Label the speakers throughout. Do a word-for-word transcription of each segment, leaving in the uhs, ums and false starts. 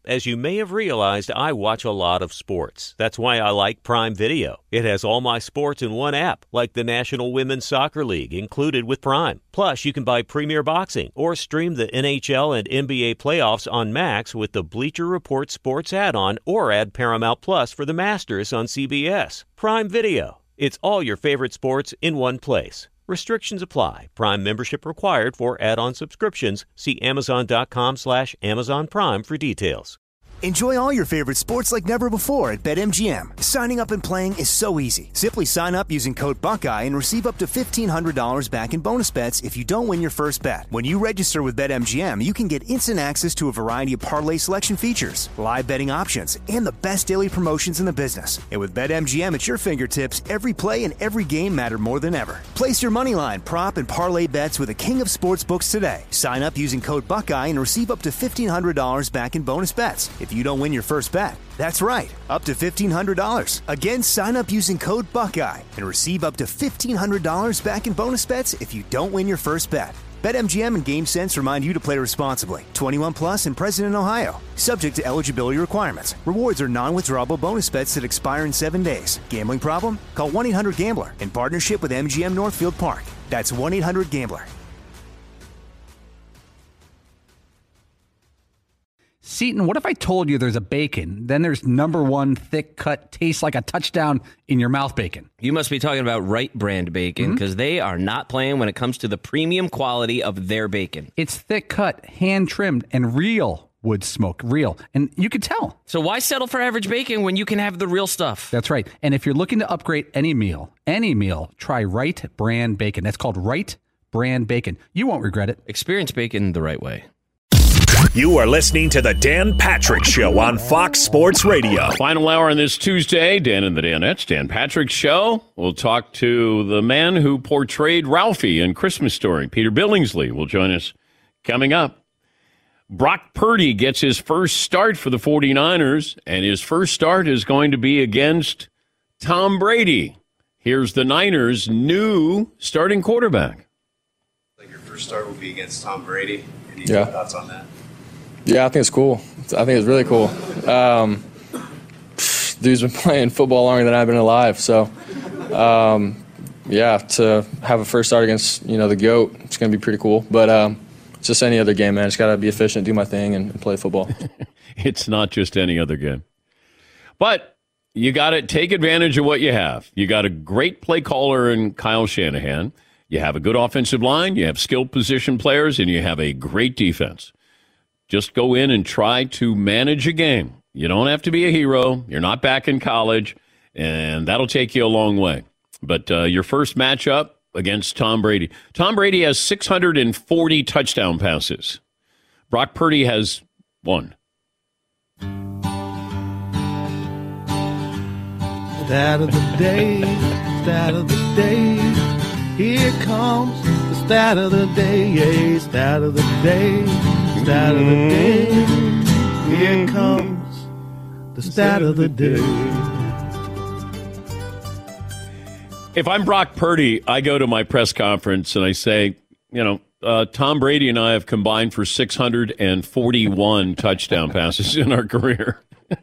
Speaker 1: As you may have realized, I watch a lot of sports. That's why I like Prime Video. It has all my sports in one app, like the National Women's Soccer League, included with Prime. Plus, you can buy Premier Boxing or stream the N H L and N B A playoffs on Max with the Bleacher Report Sports add-on, or add Paramount Plus for the Masters on C B S. Prime Video. It's all your favorite sports in one place. Restrictions apply. Prime membership required for add-on subscriptions. See Amazon.com slash Amazon Prime for details.
Speaker 2: Enjoy all your favorite sports like never before at BetMGM. Signing up and playing is so easy. Simply sign up using code Buckeye and receive up to fifteen hundred dollars back in bonus bets if you don't win your first bet. When you register with BetMGM, you can get instant access to a variety of parlay selection features, live betting options, and the best daily promotions in the business. And with BetMGM at your fingertips, every play and every game matter more than ever. Place your moneyline, prop, and parlay bets with the king of sportsbooks today. Sign up using code Buckeye and receive up to fifteen hundred dollars back in bonus bets if you don't win your first bet. That's right, up to fifteen hundred dollars. Again, sign up using code Buckeye and receive up to fifteen hundred dollars back in bonus bets if you don't win your first bet. BetMGM and GameSense remind you to play responsibly. twenty-one plus and present in Ohio. Subject to eligibility requirements. Rewards are non-withdrawable bonus bets that expire in seven days. Gambling problem? Call one eight hundred gambler in partnership with M G M Northfield Park. That's one eight hundred gambler.
Speaker 3: Seton, what if I told you there's a bacon, then there's number one thick cut, tastes like a touchdown in your mouth bacon?
Speaker 4: You must be talking about Wright brand bacon, because mm-hmm. they are not playing when it comes to the premium quality of their bacon.
Speaker 3: It's thick cut, hand trimmed, and real wood smoke, real. And you can tell.
Speaker 4: So why settle for average bacon when you can have the real stuff?
Speaker 3: That's right. And if you're looking to upgrade any meal, any meal, try Wright brand bacon. That's called Wright brand bacon. You won't regret it.
Speaker 4: Experience bacon the right way.
Speaker 5: You are listening to the Dan Patrick Show on Fox Sports Radio.
Speaker 6: Final hour on this Tuesday, Dan and the Danettes, Dan Patrick Show. We'll talk to the man who portrayed Ralphie in Christmas Story. Peter Billingsley will join us coming up. Brock Purdy gets his first start for the 49ers, and his first start is going to be against Tom Brady. Here's the Niners' new starting quarterback.
Speaker 7: Like your first start will be against Tom Brady. Any
Speaker 8: yeah.
Speaker 7: thoughts on that?
Speaker 8: Yeah, I think it's cool. I think it's really cool. Um, dude's been playing football longer than I've been alive. So, um, yeah, to have a first start against, you know, the GOAT, it's going to be pretty cool. But um, it's just any other game, man. Just got to be efficient, do my thing, and, and play football.
Speaker 6: It's not just any other game. But you got to take advantage of what you have. You got a great play caller in Kyle Shanahan. You have a good offensive line. You have skilled position players, and you have a great defense. Just go in and try to manage a game. You don't have to be a hero. You're not back in college, and that'll take you a long way. But uh, your first matchup against Tom Brady. Tom Brady has six hundred forty touchdown passes. Brock Purdy has one.
Speaker 9: Stat of the day, stat of the day. Here comes the stat of the day, yeah, stat of the day. Stat of the day, here comes the stat of the day.
Speaker 6: If I'm Brock Purdy, I go to my press conference and I say, you know, uh, Tom Brady and I have combined for six hundred forty-one touchdown passes in our career.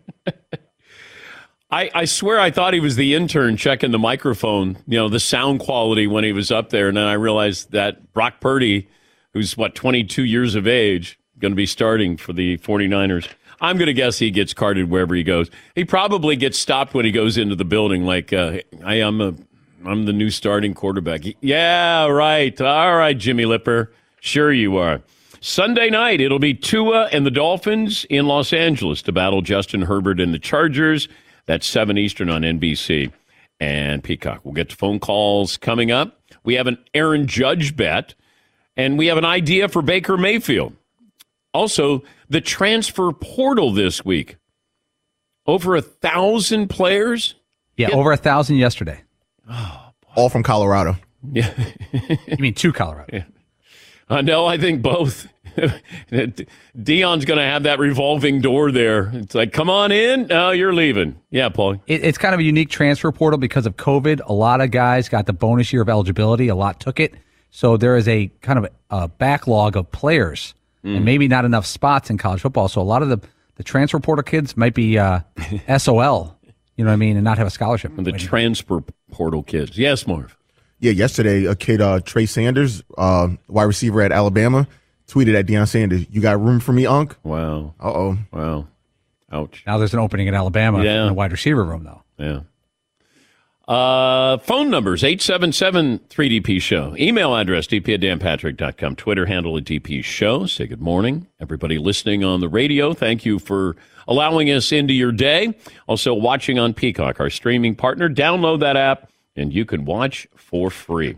Speaker 6: I, I swear I thought he was the intern checking the microphone, you know, the sound quality when he was up there. And then I realized that Brock Purdy, who's, what, twenty-two years of age, going to be starting for the 49ers. I'm going to guess he gets carted wherever he goes. He probably gets stopped when he goes into the building like, uh, I am a, I'm the new starting quarterback. Yeah, right. All right, Jimmy Lipper. Sure you are. Sunday night, it'll be Tua and the Dolphins in Los Angeles to battle Justin Herbert and the Chargers. That's seven Eastern on N B C and Peacock. We'll get to phone calls coming up. We have an Aaron Judge bet, and we have an idea for Baker Mayfield. Also, the transfer portal this week. Over a thousand players?
Speaker 3: Yeah, Get- over a thousand yesterday.
Speaker 10: Oh, all from Colorado.
Speaker 6: Yeah.
Speaker 3: You mean to Colorado?
Speaker 6: Yeah. Uh, no, I think both. Dion's going to have that revolving door there. It's like, come on in. No, you're leaving. Yeah, Paul.
Speaker 3: It, it's kind of a unique transfer portal because of COVID. A lot of guys got the bonus year of eligibility. A lot took it. So there is a kind of a backlog of players. Mm. And maybe not enough spots in college football. So a lot of the, the transfer portal kids might be uh, S O L, you know what I mean, and not have a scholarship.
Speaker 6: The transfer portal kids. Yes, Marv.
Speaker 10: Yeah, yesterday, a kid, uh, Trey Sanders, uh, wide receiver at Alabama, tweeted at Deion Sanders, "You got room for me, Unc?"
Speaker 6: Wow.
Speaker 10: Uh-oh.
Speaker 6: Wow. Ouch.
Speaker 3: Now there's an opening at Alabama
Speaker 6: Yeah.
Speaker 3: in the wide receiver room, though.
Speaker 6: Yeah. Uh, phone numbers, eight seven seven three D P show. Email address, d p at dan patrick dot com. Twitter handle at D P show. Say good morning. Everybody listening on the radio, thank you for allowing us into your day. Also watching on Peacock, our streaming partner. Download that app, and you can watch for free.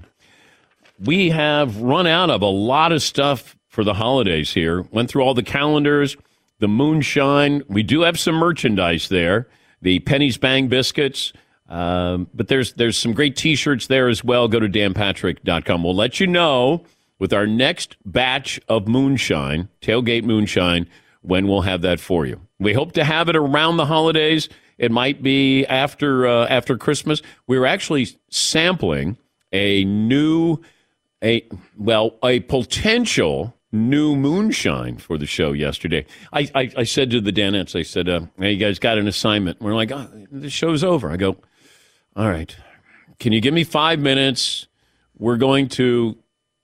Speaker 6: We have run out of a lot of stuff for the holidays here. Went through all the calendars, the moonshine. We do have some merchandise there. The Penny's Bang Biscuits. Um, but there's there's some great T-shirts there as well. Go to dan patrick dot com. We'll let you know with our next batch of moonshine, tailgate moonshine, when we'll have that for you. We hope to have it around the holidays. It might be after uh, after Christmas. We're actually sampling a new, a well, a potential new moonshine for the show yesterday. I, I, I said to the Danettes, I said, uh, hey, you guys got an assignment. We're like, oh, the show's over. I go, all right, can you give me five minutes? We're going to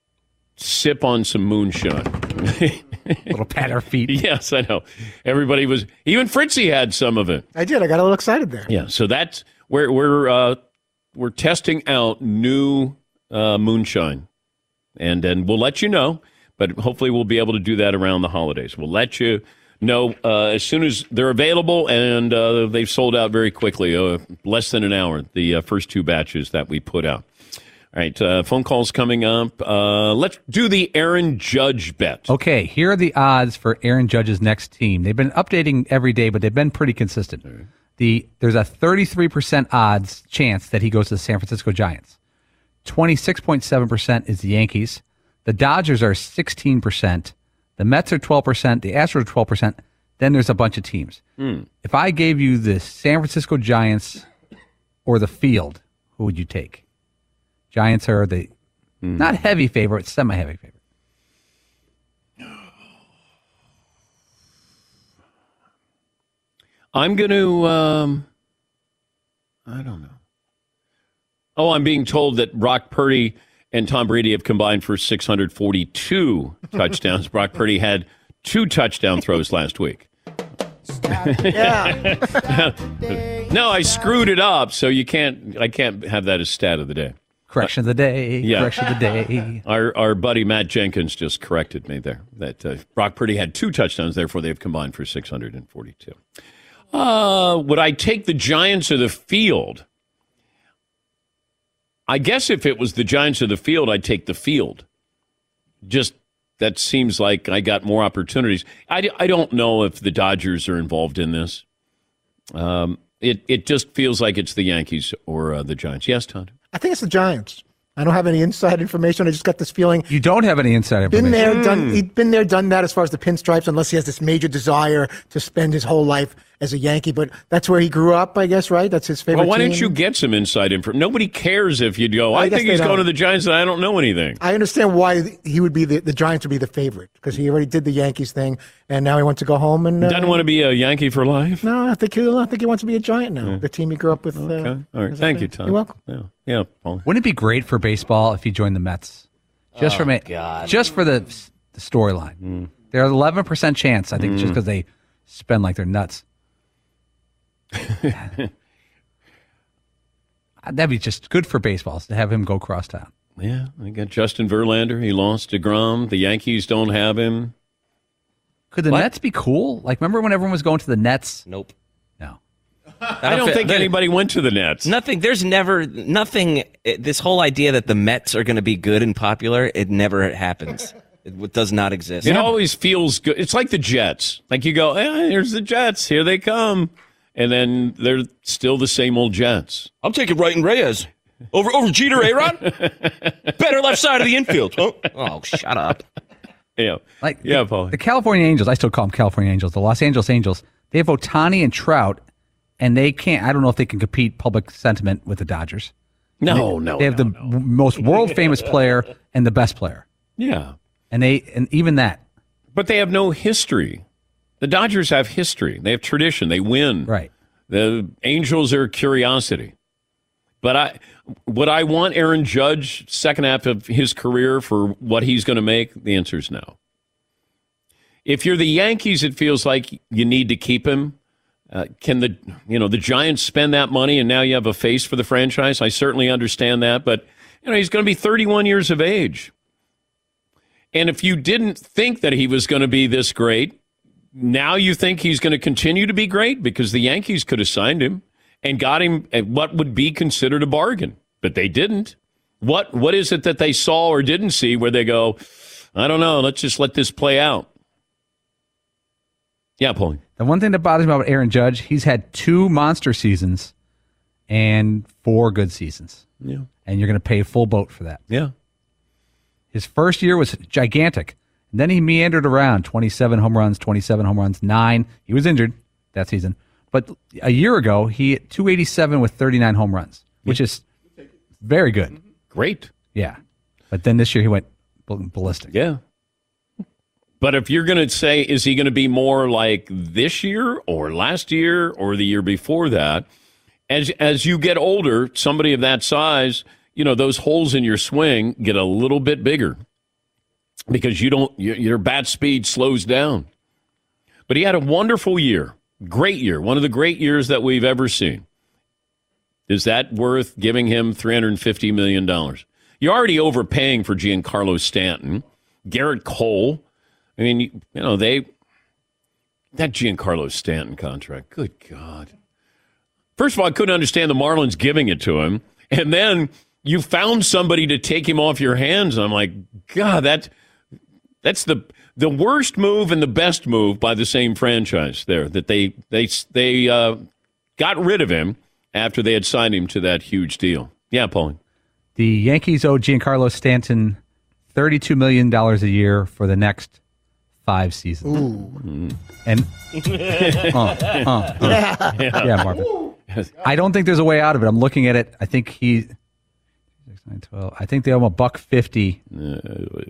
Speaker 6: sip on some moonshine.
Speaker 3: Little pat our feet.
Speaker 6: Yes, I know. Everybody was, even Fritzy had some of it.
Speaker 11: I did. I got a little excited there.
Speaker 6: Yeah, so that's, we're, we're, uh, we're testing out new uh, moonshine. And then we'll let you know, but hopefully we'll be able to do that around the holidays. We'll let you know uh, as soon as they're available, and uh, they've sold out very quickly, uh, less than an hour, the uh, first two batches that we put out. All right, uh, phone calls coming up. Uh, let's do the Aaron Judge bet.
Speaker 3: Okay, here are the odds for Aaron Judge's next team. They've been updating every day, but they've been pretty consistent. Right. The There's a thirty-three percent odds chance that he goes to the San Francisco Giants. twenty-six point seven percent is the Yankees. The Dodgers are sixteen percent. The Mets are twelve percent. The Astros are twelve percent. Then there's a bunch of teams. Mm. If I gave you the San Francisco Giants or the field, who would you take? Giants are the mm. not heavy favorite, semi-heavy favorite.
Speaker 6: I'm going to, um, I don't know. Oh, I'm being told that Brock Purdy and Tom Brady have combined for six hundred forty-two touchdowns. Brock Purdy had two touchdown throws last week.
Speaker 11: Yeah.
Speaker 6: No, I screwed it up, so you can't. I can't have that as stat of the day.
Speaker 3: Correction of the day.
Speaker 6: Yeah.
Speaker 3: Correction of the day.
Speaker 6: Our our buddy Matt Jenkins just corrected me there. That uh, Brock Purdy had two touchdowns, therefore they've combined for six hundred forty-two. Uh, would I take the Giants or the field? I guess if it was the Giants or the field, I'd take the field. Just that seems like I got more opportunities. I, I don't know if the Dodgers are involved in this. Um, it it just feels like it's the Yankees or uh, the Giants. Yes, Todd?
Speaker 11: I think it's the Giants. I don't have any inside information. I just got this feeling.
Speaker 3: You don't have any inside information.
Speaker 11: Been there, done. He'd been there, done that. As far as the pinstripes, unless he has this major desire to spend his whole life as a Yankee. But that's where he grew up, I guess. Right? That's his favorite.
Speaker 6: Well, why
Speaker 11: team.
Speaker 6: didn't you get some inside information? Nobody cares if you go. I, I think he's going to the Giants, and I don't know anything.
Speaker 11: I understand why he would be the, the Giants would be the favorite because he already did the Yankees thing, and now he wants to go home and uh,
Speaker 6: doesn't want to be a Yankee for life.
Speaker 11: No, I think he. I think he wants to be a Giant now. Yeah. The team he grew up with.
Speaker 6: Okay.
Speaker 11: Uh,
Speaker 6: All right. Thank you, Tom.
Speaker 11: You're welcome.
Speaker 6: Yeah. Yeah. Paul.
Speaker 3: Wouldn't it be great for baseball if he joined the Mets? Just
Speaker 4: oh,
Speaker 3: for me,
Speaker 4: God.
Speaker 3: just for the the storyline. Mm. There's eleven percent chance. I think mm. just because they spend like they're nuts. That'd be just good for baseball to have him go cross town.
Speaker 6: Yeah, I got Justin Verlander. He lost DeGrom. The Yankees don't have him.
Speaker 3: Could the what? Nets be cool? Like, remember when everyone was going to the Nets?
Speaker 4: Nope.
Speaker 3: No.
Speaker 6: I don't think anybody went to the Nets.
Speaker 4: Nothing. There's never nothing. This whole idea that the Mets are going to be good and popular, it never happens. It does not exist.
Speaker 6: It always feels good. It's like the Jets. Like you go, eh, here's the Jets. Here they come. And then they're still the same old Jets.
Speaker 4: I'm taking Wright and Reyes. Over over Jeter, A-Rod? Better left side of the infield. Oh, oh shut up.
Speaker 6: Yeah.
Speaker 3: Like
Speaker 6: yeah,
Speaker 3: the,
Speaker 6: Paul.
Speaker 3: The California Angels, I still call them California Angels, the Los Angeles Angels, they have Ohtani and Trout, and they can't, I don't know if they can compete public sentiment with the Dodgers.
Speaker 6: No,
Speaker 3: they,
Speaker 6: no,
Speaker 3: They have
Speaker 6: no,
Speaker 3: the
Speaker 6: no.
Speaker 3: most world-famous player and the best player.
Speaker 6: Yeah.
Speaker 3: And they and even that.
Speaker 6: But they have no history. The Dodgers have history. They have tradition. They win.
Speaker 3: Right.
Speaker 6: The Angels are curiosity. But I would I want Aaron Judge second half of his career for what he's going to make? The answer is no. If you're the Yankees, it feels like you need to keep him. Uh, can the you know the Giants spend that money and now you have a face for the franchise? I certainly understand that, but you know he's going to be thirty-one years of age. And if you didn't think that he was going to be this great, now you think he's going to continue to be great because the Yankees could have signed him and got him at what would be considered a bargain, but they didn't. What what is it that they saw or didn't see where they go, I don't know, let's just let this play out? Yeah, Paulie.
Speaker 3: The one thing that bothers me about Aaron Judge, he's had two monster seasons and four good seasons.
Speaker 6: Yeah.
Speaker 3: And you're going to pay full boat for that.
Speaker 6: Yeah.
Speaker 3: His first year was gigantic. And then he meandered around, twenty-seven home runs, twenty-seven home runs, nine. He was injured that season. But a year ago, he hit two eighty-seven with thirty-nine home runs, which is very good.
Speaker 6: Great.
Speaker 3: Yeah. But then this year he went ballistic.
Speaker 6: Yeah. But if you're going to say, is he going to be more like this year or last year or the year before that? As as you get older, somebody of that size, you know, those holes in your swing get a little bit bigger because you don't your, your bat speed slows down. But he had a wonderful year, great year, one of the great years that we've ever seen. Is that worth giving him three hundred fifty million dollars? You're already overpaying for Giancarlo Stanton, Garrett Cole. I mean, you, you know, they, that Giancarlo Stanton contract, good God. First of all, I couldn't understand the Marlins giving it to him. And then you found somebody to take him off your hands. And I'm like, God, that, that's the the worst move and the best move by the same franchise there, that they, they, they uh, got rid of him after they had signed him to that huge deal. Yeah, Pauline.
Speaker 3: The Yankees owe Giancarlo Stanton thirty-two million dollars a year for the next five seasons.
Speaker 11: Ooh.
Speaker 3: And uh, uh, uh.
Speaker 11: Yeah.
Speaker 3: yeah, Marvin. I don't think there's a way out of it. I'm looking at it. I think he six, nine, twelve. I think they owe him a buck fifty.
Speaker 6: Uh,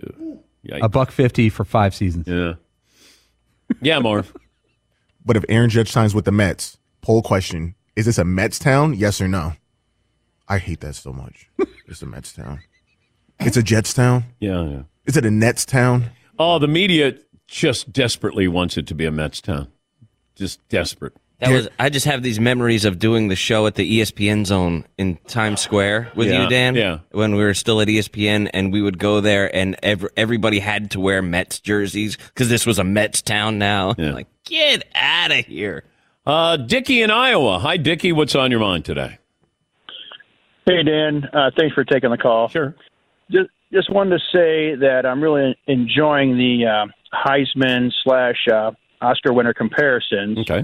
Speaker 3: a buck fifty for five seasons.
Speaker 6: Yeah. Yeah, Marv.
Speaker 10: But if Aaron Judge signs with the Mets, poll question, is this a Mets town? Yes or no? I hate that so much. It's a Mets town. It's a Jets town?
Speaker 6: Yeah, yeah.
Speaker 10: Is it a Nets town?
Speaker 6: Oh, the media just desperately wants it to be a Mets town. Just desperate.
Speaker 4: That was. I just have these memories of doing the show at the E S P N Zone in Times Square with
Speaker 6: Yeah,
Speaker 4: you, Dan.
Speaker 6: yeah.
Speaker 4: When we were still at E S P N, and we would go there, and ev- everybody had to wear Mets jerseys because this was a Mets town now.
Speaker 6: Yeah.
Speaker 4: Like, get out of here.
Speaker 6: Uh, Dickie in Iowa. Hi, Dickie. What's on your mind today?
Speaker 12: Hey, Dan. Uh, thanks for taking the call.
Speaker 6: Sure.
Speaker 12: Just, just wanted to say that I'm really enjoying the uh, Heisman slash uh, Oscar winner comparisons.
Speaker 6: Okay.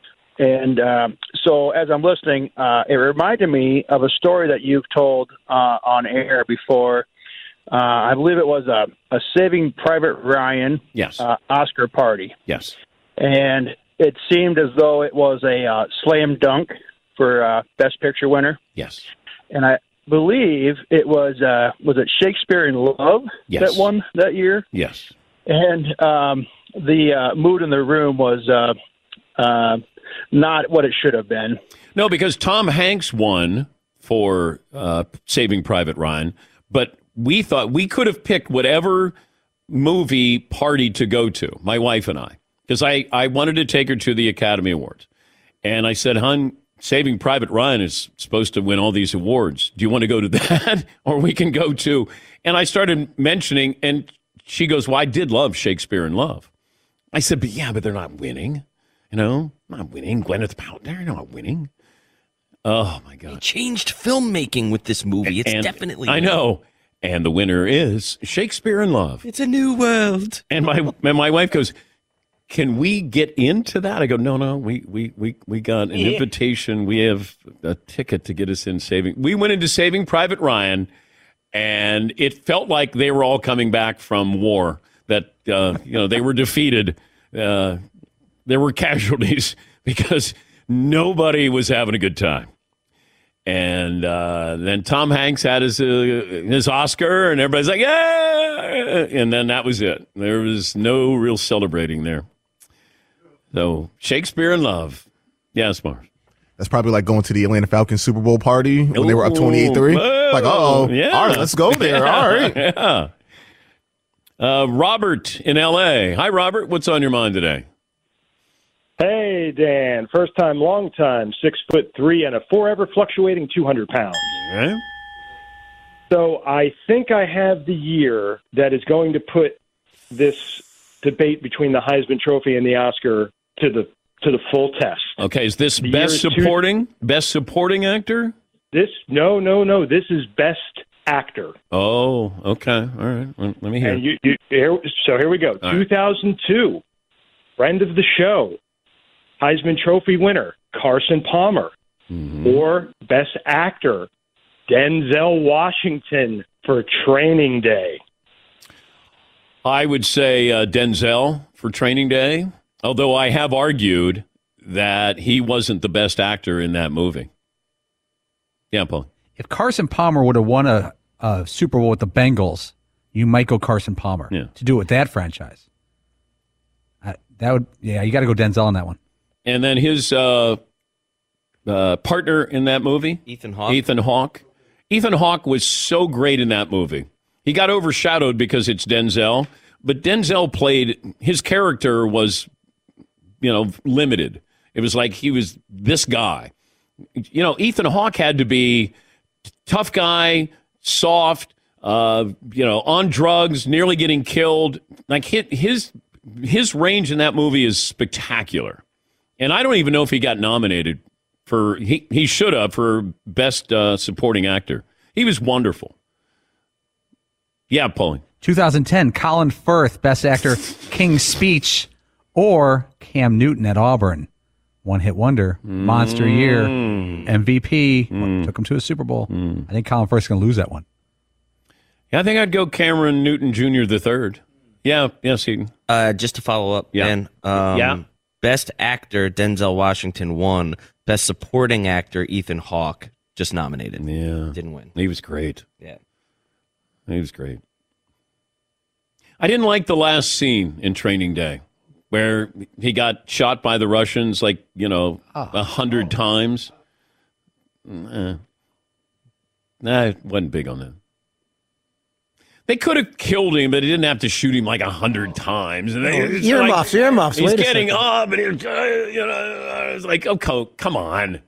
Speaker 12: And uh, so as I'm listening, uh, it reminded me of a story that you've told uh, on air before. Uh, I believe it was a, a Saving Private Ryan
Speaker 6: yes.
Speaker 12: uh, Oscar party.
Speaker 6: Yes.
Speaker 12: And it seemed as though it was a uh, slam dunk for uh, Best Picture winner.
Speaker 6: Yes.
Speaker 12: And I believe it was, uh, was it Shakespeare in Love
Speaker 6: Yes.
Speaker 12: that won that year?
Speaker 6: Yes.
Speaker 12: And um, the uh, mood in the room was uh, uh, not what it should have been.
Speaker 6: No, because Tom Hanks won for uh, Saving Private Ryan, but we thought we could have picked whatever movie party to go to, my wife and I, because I, I wanted to take her to the Academy Awards. And I said, hon, Saving Private Ryan is supposed to win all these awards. Do you want to go to that? Or we can go to... And I started mentioning, and she goes, well, I did love Shakespeare in Love. I said, but yeah, but they're not winning. You know, not winning. Gwyneth Paltrow, they're not winning. Oh, my God.
Speaker 4: They changed filmmaking with this movie. It's
Speaker 6: And
Speaker 4: definitely...
Speaker 6: I know. And the winner is Shakespeare in Love.
Speaker 4: It's a new world.
Speaker 6: And my and my wife goes, can we get into that? I go, no, no, we we we, we got an
Speaker 4: Yeah.
Speaker 6: invitation. We have a ticket to get us in Saving. We went into Saving Private Ryan, and it felt like they were all coming back from war, that, uh, you know, they were defeated. Uh, there were casualties because nobody was having a good time. And uh, then Tom Hanks had his uh, his Oscar, and everybody's like, yeah! And then that was it. There was no real celebrating there. So Shakespeare in Love. Yes, Mars.
Speaker 10: That's probably like going to the Atlanta Falcons Super Bowl party when they were up twenty-eight three. Like, uh-oh.
Speaker 6: Yeah.
Speaker 10: All right, let's go there.
Speaker 6: Yeah.
Speaker 10: All right.
Speaker 6: Yeah. Uh, Robert in L A. Hi, Robert. What's on your mind today?
Speaker 13: Hey, Dan. First time, long time, six foot three and a forever fluctuating two hundred pounds.
Speaker 6: Okay.
Speaker 13: So I think I have the year that is going to put this debate between the Heisman Trophy and the Oscar to the to the full test.
Speaker 6: Okay, is this
Speaker 13: The
Speaker 6: best
Speaker 13: year is two-
Speaker 6: supporting? Best supporting actor?
Speaker 13: This no, no, no. This is best actor.
Speaker 6: Oh, okay. All right. Well, let me hear.
Speaker 13: And you, you, here, so here we go.
Speaker 6: All right.
Speaker 13: two thousand two, friend of the show, Heisman Trophy winner Carson Palmer,
Speaker 6: Mm-hmm.
Speaker 13: or best actor Denzel Washington for Training Day.
Speaker 6: I would say uh, Denzel for Training Day, although I have argued that he wasn't the best actor in that movie. Yeah, Paul.
Speaker 3: If Carson Palmer would have won a, a Super Bowl with the Bengals, you might go Carson Palmer
Speaker 6: Yeah.
Speaker 3: to do it with that franchise. Uh, that would, yeah, you got to go Denzel on that one.
Speaker 6: And then his uh, uh, partner in that movie,
Speaker 4: Ethan Hawke.
Speaker 6: Ethan Hawke. Ethan Hawke was so great in that movie. He got overshadowed because it's Denzel, but Denzel played, his character was, you know, limited. It was like he was this guy. You know, Ethan Hawke had to be tough guy, soft, uh, you know, on drugs, nearly getting killed. Like his his range in that movie is spectacular. And I don't even know if he got nominated for, he, he should have, for Best uh, Supporting Actor. He was wonderful. Yeah, Paulie.
Speaker 3: twenty ten, Colin Firth, Best Actor, King's Speech, or Cam Newton at Auburn. One hit wonder, monster year, M V P, took him to a Super Bowl. I think Colin Firth's going to lose that one.
Speaker 6: Yeah, I think I'd go Cameron Newton Junior the third. Yeah, yes, Heaton.
Speaker 4: Uh, just to follow up,
Speaker 6: Yeah.
Speaker 4: Dan. Um,
Speaker 6: Yeah.
Speaker 4: Best Actor, Denzel Washington won. Best Supporting Actor, Ethan Hawke, just nominated.
Speaker 6: Yeah.
Speaker 4: Didn't win.
Speaker 6: He was great.
Speaker 4: Yeah.
Speaker 6: He was great. I didn't like the last scene in Training Day where he got shot by the Russians like, you know, a hundred times. Eh. Nah, I wasn't big on that. They could have killed him, but they didn't have to shoot him like a hundred times. And they, it's
Speaker 11: Earmuffs,
Speaker 6: like,
Speaker 11: earmuffs.
Speaker 6: He's
Speaker 11: Wait a
Speaker 6: getting
Speaker 11: second.
Speaker 6: up, and he's, uh, you know, I was like, okay, come on.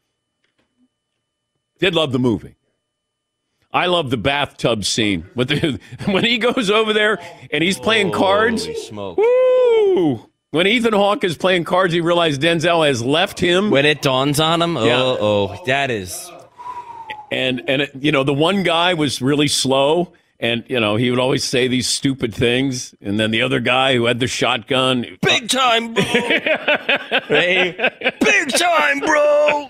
Speaker 6: Did love the movie. I love the bathtub scene with the, when he goes over there and he's playing cards.
Speaker 4: Holy smoke.
Speaker 6: Woo! When Ethan Hawke is playing cards, he realized Denzel has left him.
Speaker 4: When it dawns on him, oh,
Speaker 6: Yeah.
Speaker 4: oh, that is.
Speaker 6: And, and it, you know, the one guy was really slow. And, you know, he would always say these stupid things. And then the other guy who had the shotgun.
Speaker 4: Big time, bro. Hey, big time, bro.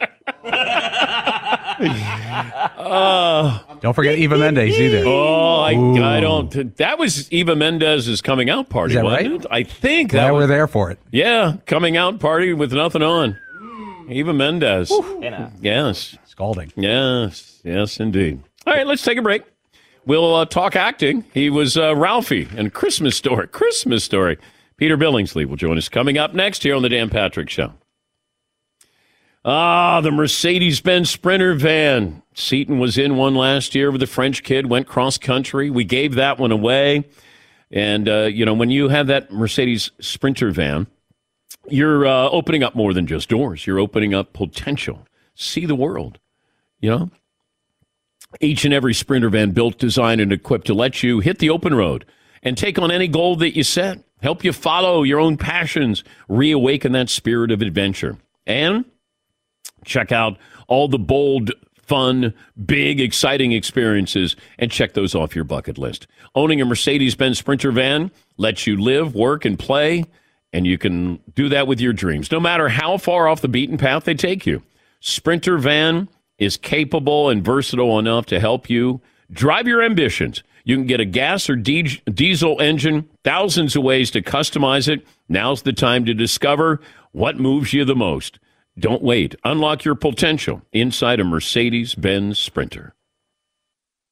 Speaker 6: Uh,
Speaker 3: Don't forget Eva Mendes either.
Speaker 6: Oh, I,
Speaker 3: Ooh.
Speaker 6: I don't. That was Eva Mendez's coming out party,
Speaker 3: Is that
Speaker 6: wasn't
Speaker 3: right?
Speaker 6: it? I think
Speaker 3: Glad
Speaker 6: that
Speaker 3: we're
Speaker 6: was.
Speaker 3: there for it.
Speaker 6: Yeah, coming out party with nothing on. Eva Mendez. Yes.
Speaker 3: Scalding.
Speaker 6: Yes. Yes, indeed. All right, let's take a break. We'll uh, talk acting. He was uh, Ralphie in Christmas Story. Christmas Story. Peter Billingsley will join us coming up next here on the Dan Patrick Show. Ah, the Mercedes-Benz Sprinter van. Seton was in one last year with a French kid, went cross-country. We gave that one away. And, uh, you know, when you have that Mercedes Sprinter van, you're uh, opening up more than just doors. You're opening up potential. See the world, you know? Each and every Sprinter van built, designed, and equipped to let you hit the open road and take on any goal that you set, help you follow your own passions, reawaken that spirit of adventure. And check out all the bold, fun, big, exciting experiences and check those off your bucket list. Owning a Mercedes-Benz Sprinter van lets you live, work, and play, and you can do that with your dreams, no matter how far off the beaten path they take you. Sprinter van is capable and versatile enough to help you drive your ambitions. You can get a gas or di- diesel engine, thousands of ways to customize it. Now's the time to discover what moves you the most. Don't wait. Unlock your potential inside a Mercedes-Benz Sprinter.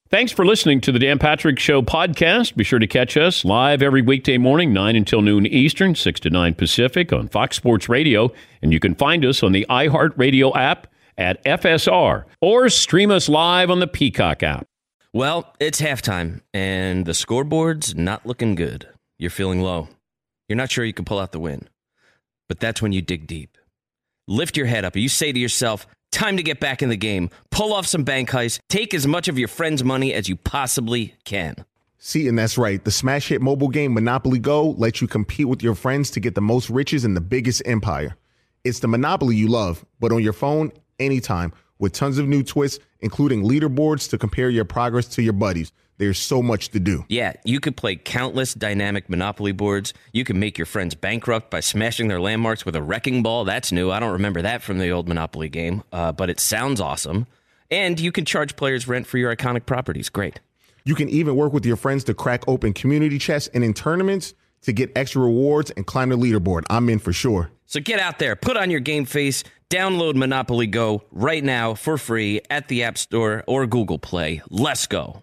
Speaker 6: Thanks for listening to the Dan Patrick Show podcast. Be sure to catch us live every weekday morning, nine until noon Eastern, six to nine Pacific on Fox Sports Radio. And you can find us on the iHeartRadio app at F S R or stream us live on the Peacock app.
Speaker 4: Well, it's halftime, and the scoreboard's not looking good. You're feeling low. You're not sure you can pull out the win. But that's when you dig deep. Lift your head up, and you say to yourself, time to get back in the game. Pull off some bank heists. Take as much of your friend's money as you possibly can.
Speaker 10: See, and that's right. The smash hit mobile game Monopoly Go lets you compete with your friends to get the most riches in the biggest empire. It's the Monopoly you love, but on your phone, anytime, with tons of new twists, including leaderboards to compare your progress to your buddies. There's so much to do.
Speaker 4: Yeah, you could play countless dynamic Monopoly boards. You can make your friends bankrupt by smashing their landmarks with a wrecking ball. That's new. I don't remember that from the old Monopoly game, uh, but it sounds awesome. And you can charge players rent for your iconic properties. Great.
Speaker 10: You can even work with your friends to crack open community chests and in tournaments to get extra rewards and climb the leaderboard. I'm in for sure.
Speaker 4: So get out there, put on your game face, download Monopoly Go right now for free at the App Store or Google Play. Let's go.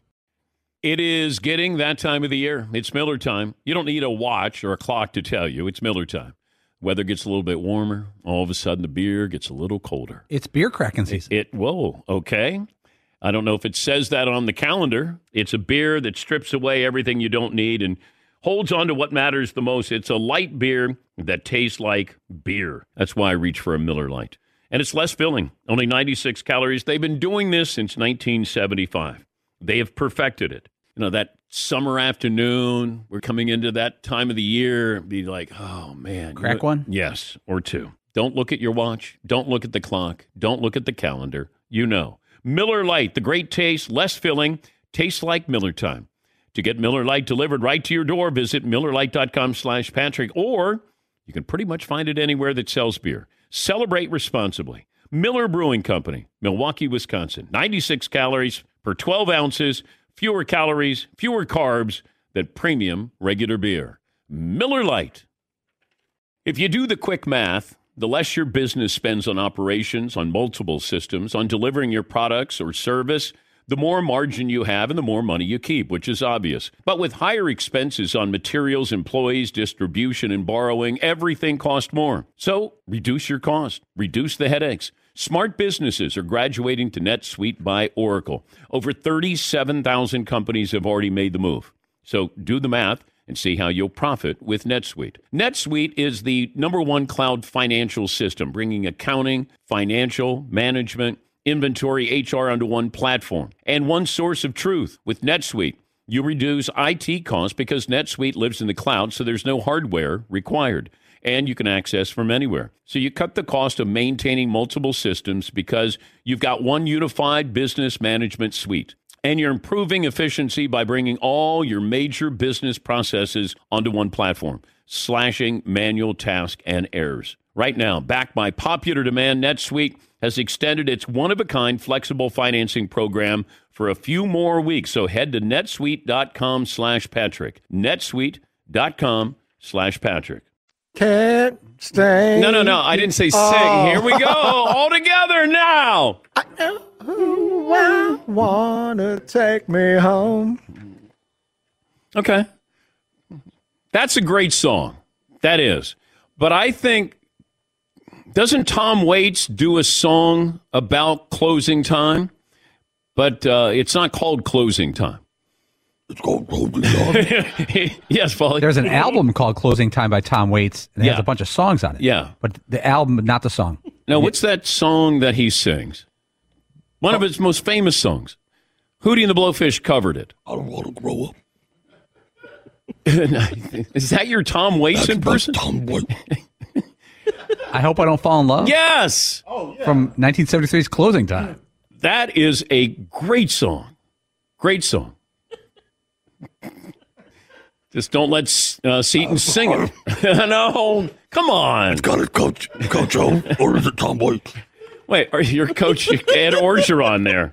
Speaker 6: It is getting that time of the year. It's Miller time. You don't need a watch or a clock to tell you. It's Miller time. Weather gets a little bit warmer. All of a sudden, the beer gets a little colder.
Speaker 3: It's beer cracking season.
Speaker 6: It, it whoa, okay. I don't know if it says that on the calendar. It's a beer that strips away everything you don't need and holds on to what matters the most. It's a light beer that tastes like beer. That's why I reach for a Miller Lite. And it's less filling, only ninety-six calories. They've been doing this since nineteen seventy-five. They have perfected it. You know, that summer afternoon, we're coming into that time of the year, be like, oh, man.
Speaker 3: Crack
Speaker 6: you know,
Speaker 3: one?
Speaker 6: Yes, or two. Don't look at your watch. Don't look at the clock. Don't look at the calendar. You know. Miller Lite, the great taste, less filling, tastes like Miller time. To get Miller Lite delivered right to your door, visit MillerLite.com slash Patrick, or you can pretty much find it anywhere that sells beer. Celebrate responsibly. Miller Brewing Company, Milwaukee, Wisconsin. ninety-six calories per twelve ounces, fewer calories, fewer carbs than premium regular beer. Miller Lite. If you do the quick math, the less your business spends on operations, on multiple systems, on delivering your products or service, the more margin you have and the more money you keep, which is obvious. But with higher expenses on materials, employees, distribution, and borrowing, everything costs more. So reduce your cost. Reduce the headaches. Smart businesses are graduating to NetSuite by Oracle. Over thirty-seven thousand companies have already made the move. So do the math and see how you'll profit with NetSuite. NetSuite is the number one cloud financial system, bringing accounting, financial, management, inventory, H R onto one platform and one source of truth. With NetSuite, you reduce I T costs because NetSuite lives in the cloud, so there's no hardware required. And you can access from anywhere. So you cut the cost of maintaining multiple systems because you've got one unified business management suite. And you're improving efficiency by bringing all your major business processes onto one platform, slashing manual tasks and errors. Right now, backed by popular demand, NetSuite has extended its one-of-a-kind flexible financing program for a few more weeks. So head to netsuite.com slash Patrick. netsuite.com slash Patrick.
Speaker 11: Can't stay.
Speaker 6: No, no, no. I didn't say sing.
Speaker 11: Oh.
Speaker 6: Here we go. All together now.
Speaker 11: I know who I wanna take me home.
Speaker 6: Okay. That's a great song. That is. But I think, doesn't Tom Waits do a song about closing time? But uh, it's not called Closing Time.
Speaker 9: It's called Closing Time.
Speaker 6: Yes, Paulie.
Speaker 3: There's an album called Closing Time by Tom Waits, and it
Speaker 6: Yeah.
Speaker 3: has a bunch of songs on it.
Speaker 6: Yeah.
Speaker 3: But the album, not the song.
Speaker 6: Now, what's that song that he sings? One of his most famous songs. Hootie and the Blowfish covered it.
Speaker 9: I don't want to grow up.
Speaker 6: Is that your Tom Waits
Speaker 9: That's
Speaker 6: impression?
Speaker 9: Tom Waits.
Speaker 3: I Hope I Don't Fall in Love.
Speaker 6: Yes.
Speaker 3: From nineteen seventy-three's Closing Time.
Speaker 6: That is a great song. Great song. Just don't let uh, Seaton sing it. No, come on.
Speaker 9: It's got it, Coach. Coach O, or is it Tom Waits?
Speaker 6: Wait, are your coach Ed Orgeron there?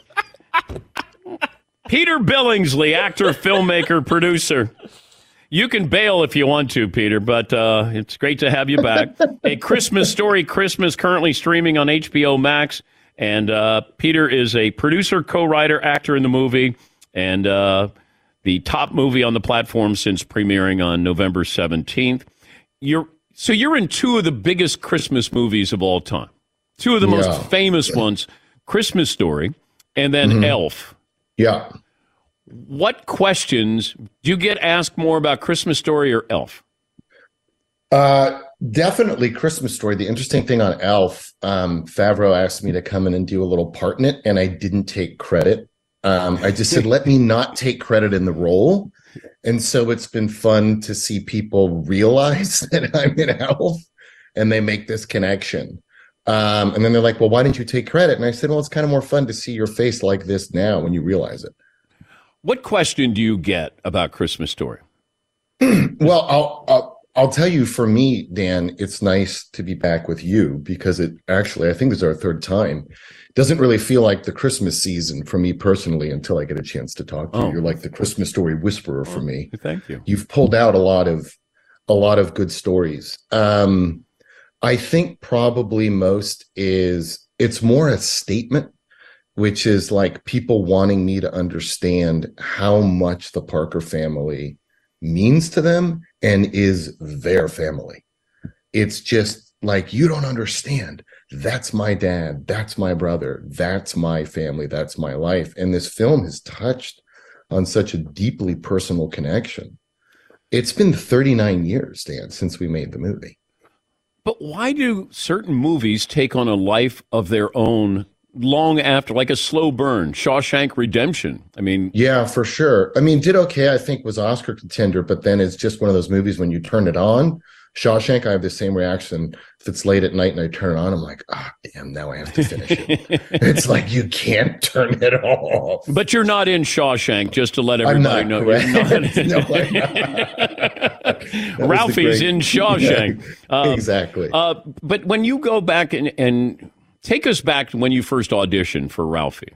Speaker 6: Peter Billingsley, actor, filmmaker, producer. You can bail if you want to, Peter, but uh, it's great to have you back. A Christmas Story Christmas currently streaming on H B O Max. And uh, Peter is a producer, co-writer, actor in the movie, and uh, the top movie on the platform since premiering on November seventeenth. You're so you're in two of the biggest Christmas movies of all time, two of the
Speaker 14: Yeah.
Speaker 6: most famous ones, Christmas Story, and then
Speaker 14: Mhm.
Speaker 6: Elf.
Speaker 14: Yeah.
Speaker 6: What questions do you get asked more about Christmas Story or Elf?
Speaker 14: Uh, definitely Christmas Story. The interesting thing on Elf, um, Favreau asked me to come in and do a little part in it, and I didn't take credit. Um, I just said, let me not take credit in the role. And so it's been fun to see people realize that I'm in Elf, and they make this connection. Um, and then they're like, well, why didn't you take credit? And I said, well, it's kind of more fun to see your face like this now when you realize it.
Speaker 6: What question do you get about Christmas Story?
Speaker 14: Well, I'll, I'll I'll tell you, for me, Dan, it's nice to be back with you because it actually, I think this is our third time. It doesn't really feel like the Christmas season for me personally until I get a chance to talk to
Speaker 6: Oh.
Speaker 14: you. You're like the Christmas Story whisperer for me.
Speaker 6: Thank you.
Speaker 14: You've pulled out a lot of a lot of good stories. Um, I think probably most is it's more a statement, which is like people wanting me to understand how much the Parker family means to them and is their family. It's just like, you don't understand. That's my dad. That's my brother. That's my family. That's my life. And this film has touched on such a deeply personal connection. It's been thirty-nine years, Dan, since we made the movie.
Speaker 6: But why do certain movies take on a life of their own long after, like a slow burn, Shawshank Redemption? I mean,
Speaker 14: Yeah, for sure. I mean, Did Okay, I think, was Oscar contender, but then it's just one of those movies when you turn it on. Shawshank, I have the same reaction. If it's late at night and I turn it on, I'm like, ah, damn, now I have to finish it. It's like, you can't turn it off.
Speaker 6: but you're not in Shawshank, just to let
Speaker 14: I'm
Speaker 6: everybody
Speaker 14: not,
Speaker 6: know.
Speaker 14: correct?
Speaker 6: You're not in-
Speaker 14: No, I'm not. That was the
Speaker 6: Ralphie's
Speaker 14: great-
Speaker 6: in Shawshank. Um,
Speaker 14: Exactly.
Speaker 6: Uh, but when you go back and, and take us back to when you first auditioned for Ralphie.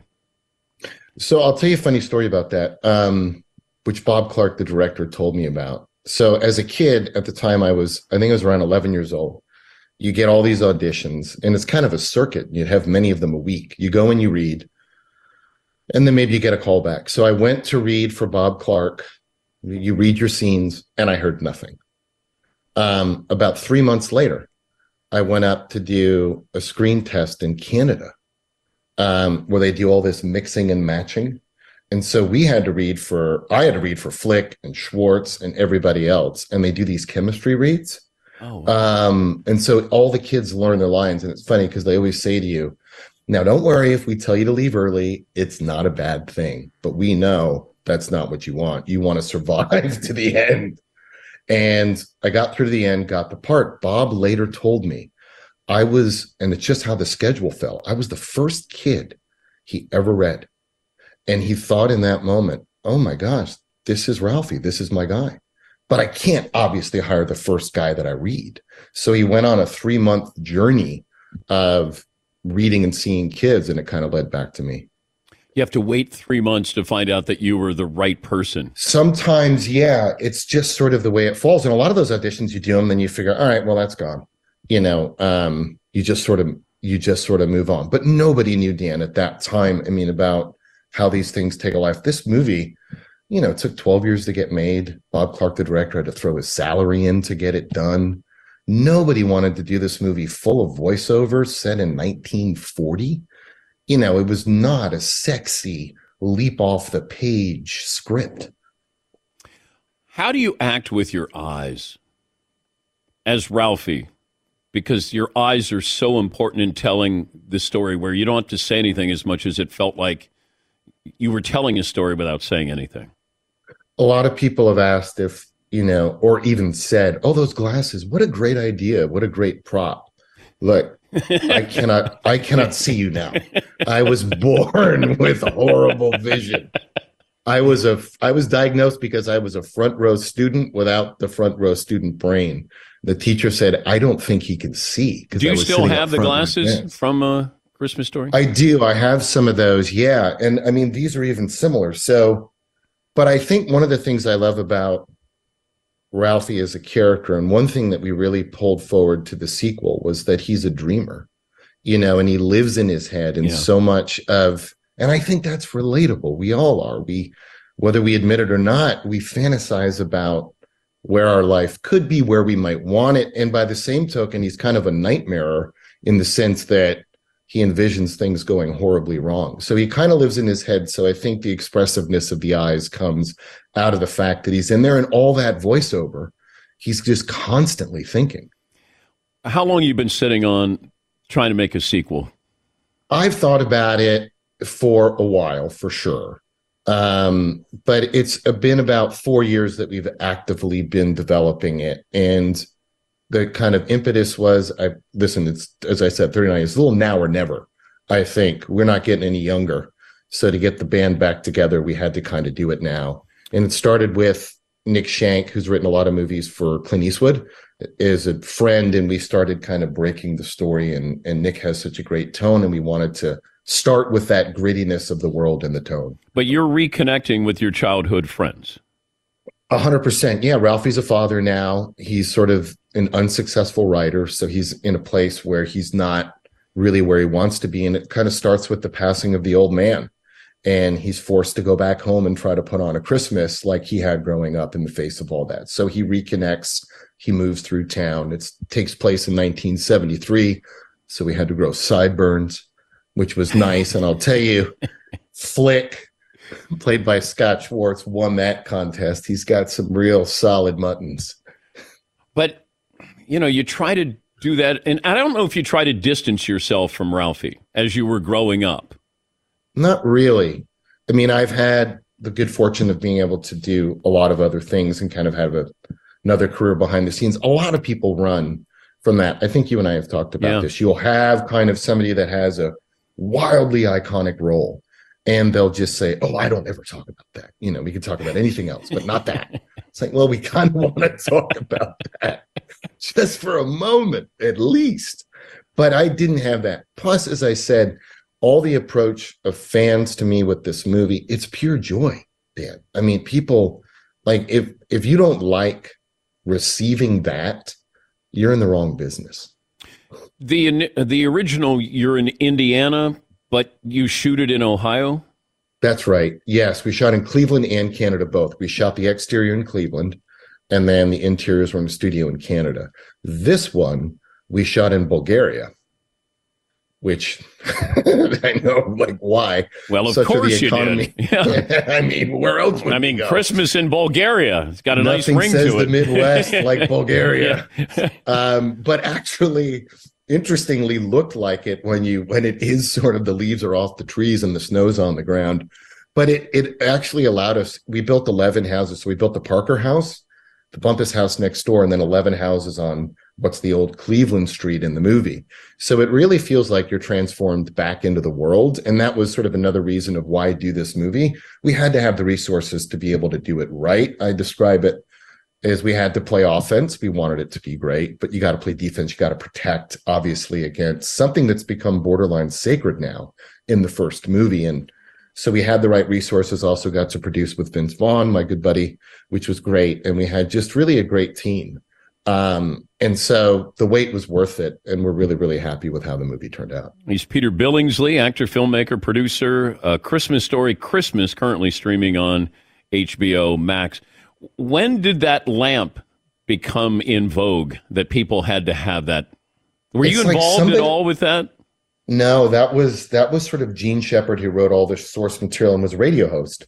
Speaker 14: So I'll tell you a funny story about that, um, which Bob Clark, the director, told me about. So as a kid, at the time I was, I think I was around eleven years old, you get all these auditions, and it's kind of a circuit. You have many of them a week. You go and you read, and then maybe you get a call back. So I went to read for Bob Clark. You read your scenes, and I heard nothing. Um, about three months later, I went up to do a screen test in Canada, um, where they do all this mixing and matching. And so we had to read for, I had to read for Flick and Schwartz and everybody else. And they do these chemistry reads.
Speaker 6: Oh,
Speaker 14: Um, and so all the kids learn their lines. And it's funny because they always say to you, now, don't worry if we tell you to leave early, it's not a bad thing. But we know that's not what you want. You want to survive to the end. And I got through to the end, got the part. Bob later told me I was, and it's just how the schedule fell, I was the first kid he ever read. And he thought in that moment, oh my gosh, this is Ralphie. This is my guy. But I can't obviously hire the first guy that I read. So he went on a three month journey of reading and seeing kids, and it kind of led back to me.
Speaker 6: You have to wait three months to find out that you were the right person.
Speaker 14: Sometimes, yeah, it's just sort of the way it falls. And a lot of those auditions, you do them, then you figure, all right, well, that's gone. You know, um, you just sort of, you just sort of move on. But nobody knew, Dan, at that time, I mean, about how these things take a life. This movie, you know, it took twelve years to get made. Bob Clark, the director, had to throw his salary in to get it done. Nobody wanted to do this movie full of voiceovers set in nineteen forty. You know, it was not a sexy leap off the page script.
Speaker 6: How do you act with your eyes as Ralphie? Because your eyes are so important in telling the story, where you don't have to say anything as much as it felt like you were telling a story without saying anything.
Speaker 14: A lot of people have asked if, you know, or even said, oh, those glasses, what a great idea. What a great prop. Look, I cannot, I cannot see you now. I was born with horrible vision. I was a, I was diagnosed because I was a front row student without the front row student brain. The teacher said, I don't think he can see.
Speaker 6: Do you still have the glasses from uh, Christmas Story?
Speaker 14: I do. I have some of those. Yeah. And I mean, these are even similar. So, but I think one of the things I love about Ralphie as a character, and one thing that we really pulled forward to the sequel, was that he's a dreamer. you know, and he lives in his head. And
Speaker 6: Yeah.
Speaker 14: so much of, and I think that's relatable. We all are. We, whether we admit it or not, we fantasize about where our life could be, where we might want it. And by the same token, he's kind of a nightmare in the sense that he envisions things going horribly wrong. So he kind of lives in his head. So I think the expressiveness of the eyes comes out of the fact that he's in there, and all that voiceover, he's just constantly thinking.
Speaker 6: How long have you been sitting on trying to make a sequel?
Speaker 14: I've thought about it for a while, for sure. Um, but it's been about four years that we've actively been developing it. And the kind of impetus was, I listen, it's, as I said, thirty-nine, it's a little now or never. I think we're not getting any younger. So to get the band back together, we had to kind of do it now. And it started with Nick Shank, who's written a lot of movies for Clint Eastwood, is a friend. And we started kind of breaking the story, and, and Nick has such a great tone, and we wanted to start with that grittiness of the world and the tone.
Speaker 6: But you're reconnecting with your childhood friends.
Speaker 14: A hundred percent. Yeah. Ralphie's a father now. He's sort of an unsuccessful writer. So he's in a place where he's not really where he wants to be. And it kind of starts with the passing of the old man. And he's forced to go back home and try to put on a Christmas like he had growing up in the face of all that. So he reconnects. He moves through town. It takes place in nineteen seventy-three. So we had to grow sideburns, which was nice. And I'll tell you, Flick, played by Scott Schwartz, won that contest. He's got some real solid muttons.
Speaker 6: But, you know, you try to do that. And I don't know if you try to distance yourself from Ralphie as you were growing up.
Speaker 14: Not really. I mean, I've had the good fortune of being able to do a lot of other things and kind of have a, another career behind the scenes. A lot of people run from that. I think you and I have talked about
Speaker 6: Yeah.
Speaker 14: this. You'll have kind of somebody that has a wildly iconic role, and they'll just say, oh, I don't ever talk about that. You know, we can talk about anything else, but not that. It's like, well, we kind of want to talk about that just for a moment, at least. But I didn't have that. Plus, as I said, all the approach of fans to me with this movie, it's pure joy, Dan. I mean, people, like, if if you don't like receiving that, you're in the wrong business.
Speaker 6: The the original, you're in Indiana, but you shoot it in Ohio?
Speaker 14: That's right. Yes, we shot in Cleveland and Canada both. We shot the exterior in Cleveland, and then the interiors were in the studio in Canada. This one, we shot in Bulgaria, which I know, like, why?
Speaker 6: Well, of
Speaker 14: Such are the
Speaker 6: course you
Speaker 14: economy.
Speaker 6: did. Yeah.
Speaker 14: I mean, where else would
Speaker 6: I mean,
Speaker 14: we go?
Speaker 6: Christmas in Bulgaria. It's got a
Speaker 14: Nothing
Speaker 6: nice ring
Speaker 14: says
Speaker 6: to
Speaker 14: the
Speaker 6: it.
Speaker 14: Midwest like Bulgaria.
Speaker 6: Yeah.
Speaker 14: um, but actually, interestingly, looked like it when you when it is sort of the leaves are off the trees and the snow's on the ground. But it it actually allowed us. We built eleven houses. So we built the Parker House, the Bumpus House next door, and then eleven houses on what's the old Cleveland Street in the movie. So it really feels like you're transformed back into the world. And that was sort of another reason of why do this movie. We had to have the resources to be able to do it right. I describe it as we had to play offense. We wanted it to be great, but you got to play defense. You got to protect, obviously, against something that's become borderline sacred now in the first movie. And so we had the right resources, also got to produce with Vince Vaughn, my good buddy, which was great. And we had just really a great team. Um, and so the wait was worth it, and we're really, really happy with how the movie turned out.
Speaker 6: He's Peter Billingsley, actor, filmmaker, producer. Uh, Christmas Story Christmas, currently streaming on H B O Max. When did that lamp become in vogue that people had to have that? Were
Speaker 14: It's
Speaker 6: you
Speaker 14: like
Speaker 6: involved
Speaker 14: somebody-
Speaker 6: at all with that?
Speaker 14: No, that was that was sort of Gene Shepard, who wrote all the source material and was a radio host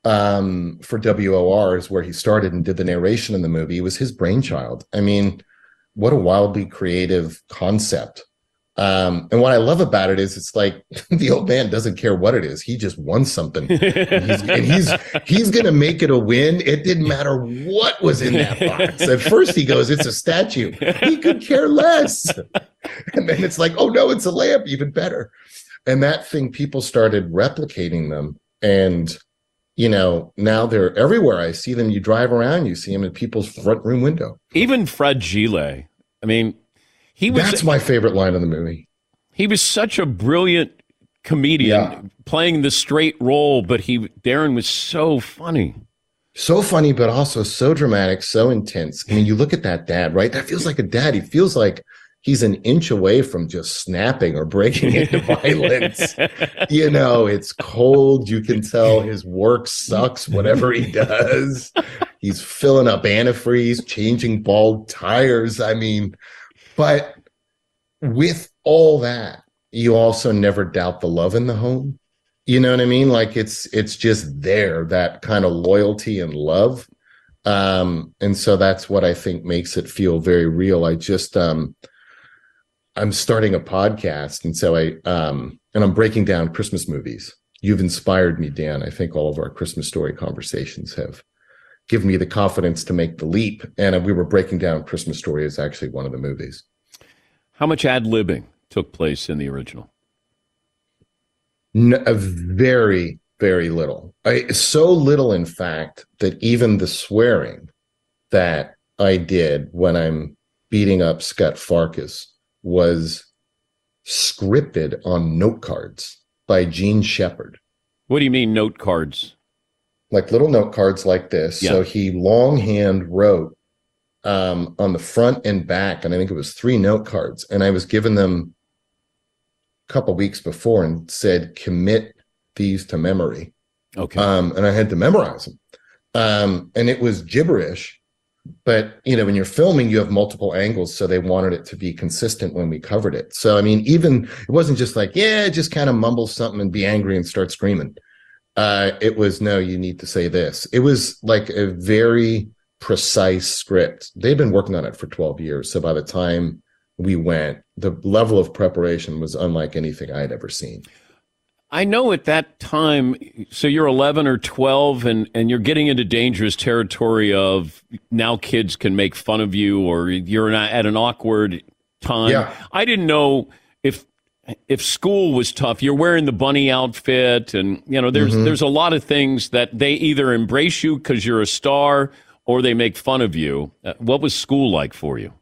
Speaker 14: um, for W O R, is where he started and did the narration in the movie. It was his brainchild. I mean, what a wildly creative concept. Um, and what I love about it is it's like the old man doesn't care what it is. He just won something. and he's and he's, he's going to make it a win. It didn't matter what was in that box. At first he goes, it's a statue. He could care less. And then it's like, oh no, it's a lamp, even better. And that thing, people started replicating them. And, you know, now they're everywhere. I see them. You drive around, you see them in people's front room window.
Speaker 6: Even Fred Gile. I mean, he was.
Speaker 14: That's my favorite line of the movie.
Speaker 6: He was such a brilliant comedian,
Speaker 14: Yeah.
Speaker 6: playing the straight role, but he Darren was so funny.
Speaker 14: So funny, but also so dramatic, so intense. I mean, you look at that dad, right? That feels like a dad. He feels like he's an inch away from just snapping or breaking into violence. You know, it's cold. You can tell his work sucks, whatever he does. He's filling up antifreeze, changing bald tires. I mean, but with all that, you also never doubt the love in the home. You know what I mean? Like it's it's just there, that kind of loyalty and love. Um, and so that's what I think makes it feel very real. I just um I'm starting a podcast, and so I um and I'm breaking down Christmas movies. You've inspired me, Dan. I think all of our Christmas story conversations have given me the confidence to make the leap. And we were breaking down Christmas Story as actually one of the movies.
Speaker 6: How much ad-libbing took place in the original?
Speaker 14: No, a very, very little. I, so little, in fact, that even the swearing that I did when I'm beating up Scott Farkas was scripted on note cards by Gene Shepard.
Speaker 6: What do you mean note cards?
Speaker 14: Like little note cards like this. Yeah. So he longhand wrote um, on the front and back, and I think it was three note cards. And I was given them a couple weeks before and said, commit these to memory.
Speaker 6: Okay.
Speaker 14: Um, and I had to memorize them. Um, and it was gibberish. But, you know, when you're filming, you have multiple angles. So they wanted it to be consistent when we covered it. So, I mean, even it wasn't just like, yeah, just kind of mumble something and be angry and start screaming. Uh, it was, no, you need to say this. It was like a very precise script. They'd been working on it for twelve years. So by the time we went, the level of preparation was unlike anything I had ever seen.
Speaker 6: I know at that time, so you're eleven or twelve, and, and you're getting into dangerous territory of now kids can make fun of you, or you're at an awkward time.
Speaker 14: Yeah.
Speaker 6: I didn't know if if school was tough. You're wearing the bunny outfit, and you know there's mm-hmm. there's a lot of things that they either embrace you because you're a star, or they make fun of you. What was school like for you?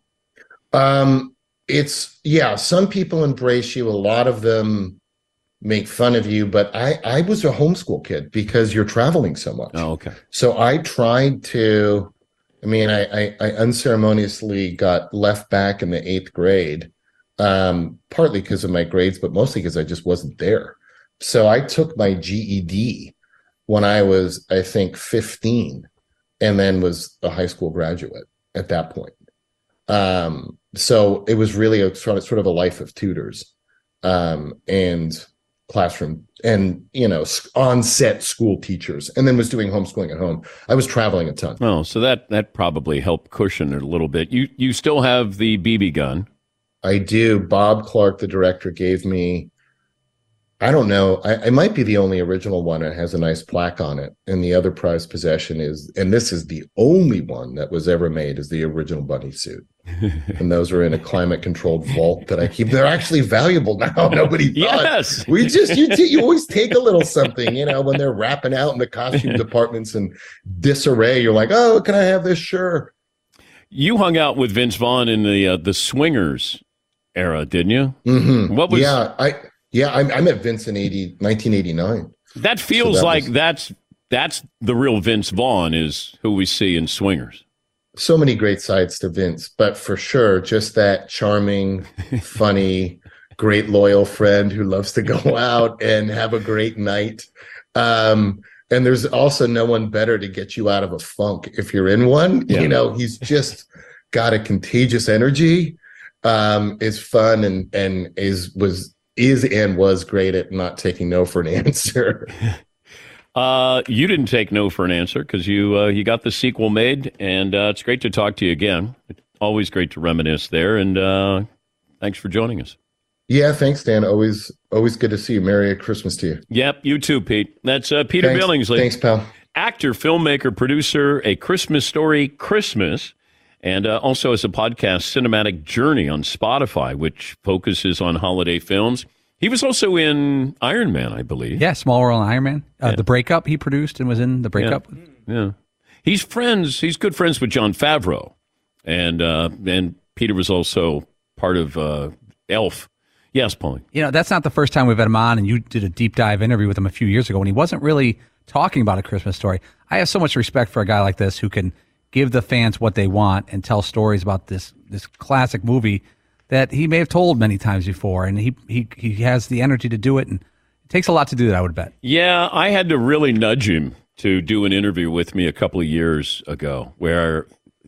Speaker 14: Um, it's yeah. Some people embrace you. A lot of them make fun of you, but I, I was a homeschool kid because you're traveling so much.
Speaker 6: Oh, okay.
Speaker 14: So I tried to, I mean, I, I, I unceremoniously got left back in the eighth grade, um, partly because of my grades, but mostly because I just wasn't there. So I took my G E D when I was, I think, fifteen, and then was a high school graduate at that point. Um, so it was really a sort of, sort of a life of tutors, um, and classroom and, you know, on-set school teachers, and then was doing homeschooling at home. I was traveling a ton.
Speaker 6: Oh, so that that probably helped cushion it a little bit. You you still have the B B gun.
Speaker 14: I do. Bob Clark, the director, gave me, I don't know, I, I might be the only original one that has a nice plaque on it. And the other prized possession is, and this is the only one that was ever made, is the original bunny suit. And those are in a climate controlled vault that I keep. They're actually valuable now. Nobody thought.
Speaker 6: Yes.
Speaker 14: We just, you, t- you always take a little something, you know, when they're wrapping out in the costume departments in disarray. You're like, oh, can I have this? Sure.
Speaker 6: You hung out with Vince Vaughn in the uh, the Swingers era, didn't you?
Speaker 14: Mm-hmm.
Speaker 6: What was?
Speaker 14: Yeah, I yeah I, I met Vince in eighty, nineteen eighty-nine.
Speaker 6: That feels
Speaker 14: so that
Speaker 6: like
Speaker 14: was,
Speaker 6: that's that's the real Vince Vaughn is who we see in Swingers.
Speaker 14: So many great sides to Vince, but for sure, just that charming, funny, great loyal friend who loves to go out and have a great night. Um, and there's also no one better to get you out of a funk if you're in one.
Speaker 6: Yeah.
Speaker 14: You know, he's just got a contagious energy, um, is fun, and and is was is and was great at not taking no for an answer.
Speaker 6: Uh, you didn't take no for an answer because you uh, you got the sequel made, and uh, it's great to talk to you again. It's always great to reminisce there, and uh, thanks for joining us.
Speaker 14: Yeah, thanks, Dan. Always always good to see you. Merry Christmas to you.
Speaker 6: Yep, you too, Pete. That's uh, Peter
Speaker 14: thanks.
Speaker 6: Billingsley.
Speaker 14: Thanks, pal.
Speaker 6: Actor, filmmaker, producer, A Christmas Story, Christmas, and uh, also has a podcast, Cinematic Journey, on Spotify, which focuses on holiday films. He was also in Iron Man, I believe.
Speaker 3: Yeah, Small World and Iron Man. Uh,
Speaker 6: yeah.
Speaker 3: The Breakup he produced and was in The Breakup.
Speaker 6: Yeah. yeah. He's friends, he's good friends with Jon Favreau. And uh, and Peter was also part of uh, Elf. Yes, Paulie.
Speaker 3: You know, that's not the first time we've had him on, and you did a deep dive interview with him a few years ago when he wasn't really talking about A Christmas Story. I have so much respect for a guy like this who can give the fans what they want and tell stories about this this classic movie that he may have told many times before, and he, he, he has the energy to do it, and it takes a lot to do that, I would bet.
Speaker 6: Yeah, I had to really nudge him to do an interview with me a couple of years ago where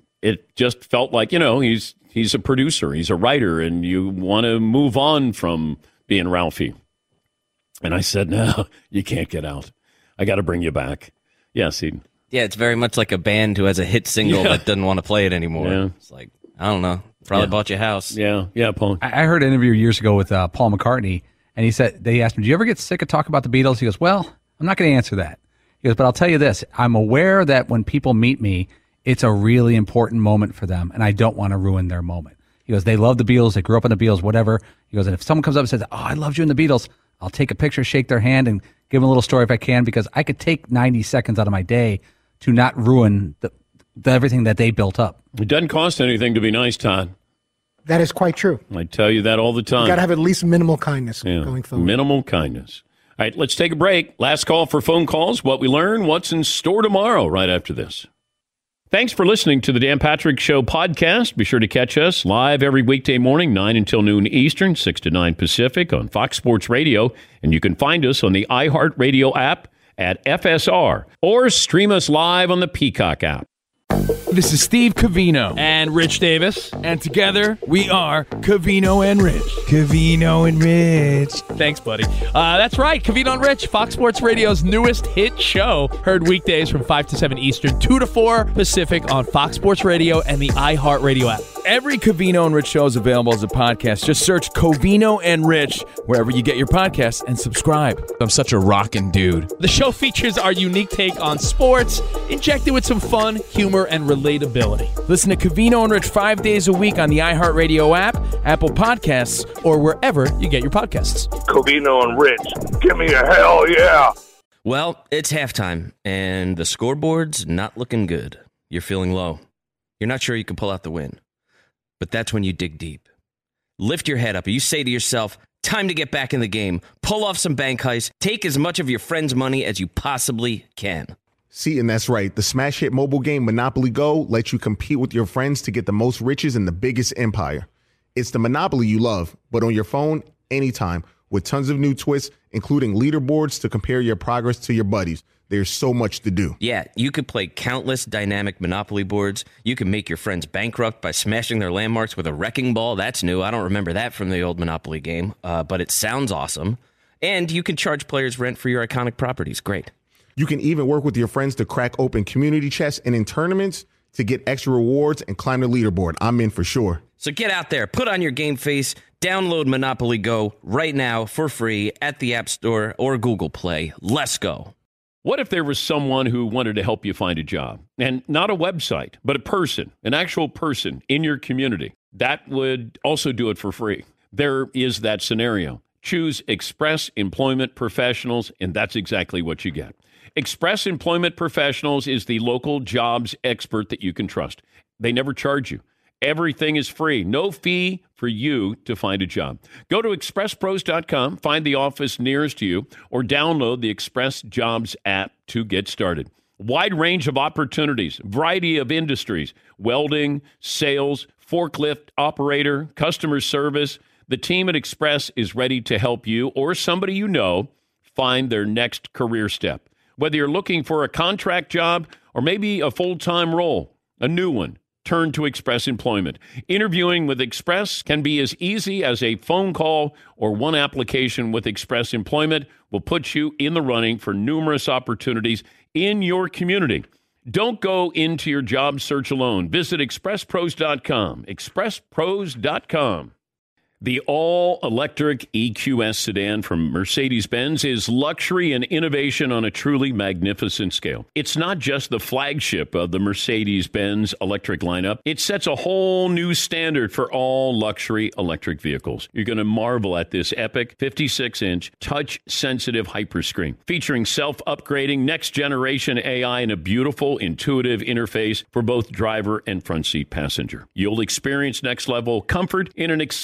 Speaker 6: it just felt like, you know, he's he's a producer, he's a writer, and you want to move on from being Ralphie. And I said, no, you can't get out. I got to bring you back. Yes, he.
Speaker 4: Yeah, it's very much like a band who has a hit single
Speaker 6: Yeah.
Speaker 4: that doesn't want to play it anymore.
Speaker 6: Yeah.
Speaker 4: It's like, I don't know, probably
Speaker 6: Yeah.
Speaker 4: bought your house.
Speaker 6: Yeah, yeah, Paul.
Speaker 3: I I heard an interview years ago with uh, Paul McCartney, and he said, they asked him, do you ever get sick of talking about the Beatles? He goes, well, I'm not going to answer that. He goes, but I'll tell you this. I'm aware that when people meet me, it's a really important moment for them, and I don't want to ruin their moment. He goes, they love the Beatles. They grew up on the Beatles, whatever. He goes, and if someone comes up and says, oh, I loved you in the Beatles, I'll take a picture, shake their hand, and give them a little story if I can, because I could take ninety seconds out of my day to not ruin the, the everything that they built up.
Speaker 6: It doesn't cost anything to be nice, Todd.
Speaker 11: That is quite true.
Speaker 6: I tell you that all the time.
Speaker 11: You got to have at least minimal kindness
Speaker 6: Yeah,
Speaker 11: going forward.
Speaker 6: minimal kindness. All right, let's take a break. Last call for phone calls. What we learn, what's in store tomorrow, right after this. Thanks for listening to the Dan Patrick Show podcast. Be sure to catch us live every weekday morning, nine until noon Eastern, six to nine Pacific on Fox Sports Radio. And you can find us on the iHeartRadio app at F S R or stream us live on the Peacock app.
Speaker 15: This is Steve Covino and Rich Davis, and together we are Covino and Rich. Covino and Rich. Thanks, buddy. Uh, that's right, Covino and Rich, Fox Sports Radio's newest hit show. Heard weekdays from five to seven Eastern, two to four Pacific on Fox Sports Radio and the iHeartRadio app. Every Covino and Rich show is available as a podcast. Just search Covino and Rich wherever you get your podcasts and subscribe. I'm such a rockin' dude. The show features our unique take on sports, injected with some fun, humor, and relatability. Listen to Covino and Rich five days a week on the iHeartRadio app, Apple Podcasts, or wherever you get your podcasts.
Speaker 16: Covino and Rich, give me a hell yeah.
Speaker 4: Well, it's halftime, and the scoreboard's not looking good. You're feeling low. You're not sure you can pull out the win. But that's when you dig deep. Lift your head up and you say to yourself, time to get back in the game. Pull off some bank heists. Take as much of your friend's money as you possibly can.
Speaker 10: See, and that's right. The smash hit mobile game Monopoly Go lets you compete with your friends to get the most riches in the biggest empire. It's the Monopoly you love, but on your phone, anytime, with tons of new twists, including leaderboards to compare your progress to your buddies. There's so much to do.
Speaker 4: Yeah, you could play countless dynamic Monopoly boards. You can make your friends bankrupt by smashing their landmarks with a wrecking ball. That's new. I don't remember that from the old Monopoly game, uh, but it sounds awesome. And you can charge players rent for your iconic properties. Great.
Speaker 10: You can even work with your friends to crack open community chests and in tournaments to get extra rewards and climb the leaderboard. I'm in for sure.
Speaker 4: So get out there, put on your game face, download Monopoly Go right now for free at the App Store or Google Play. Let's go.
Speaker 6: What if there was someone who wanted to help you find a job? And not a website, but a person, an actual person in your community. That would also do it for free. There is that scenario. Choose Express Employment Professionals, and that's exactly what you get. Express Employment Professionals is the local jobs expert that you can trust. They never charge you. Everything is free. No fee for you to find a job. Go to express pros dot com, find the office nearest you, or download the Express Jobs app to get started. Wide range of opportunities, variety of industries, welding, sales, forklift operator, customer service. The team at Express is ready to help you or somebody you know find their next career step. Whether you're looking for a contract job or maybe a full-time role, a new one, turn to Express Employment. Interviewing with Express can be as easy as a phone call, or one application with Express Employment will put you in the running for numerous opportunities in your community. Don't go into your job search alone. Visit express pros dot com. express pros dot com. The all-electric E Q S sedan from Mercedes-Benz is luxury and innovation on a truly magnificent scale. It's not just the flagship of the Mercedes-Benz electric lineup. It sets a whole new standard for all luxury electric vehicles. You're going to marvel at this epic fifty-six inch touch-sensitive hyperscreen featuring self-upgrading next-generation A I and a beautiful, intuitive interface for both driver and front seat passenger. You'll experience next-level comfort in an exquisite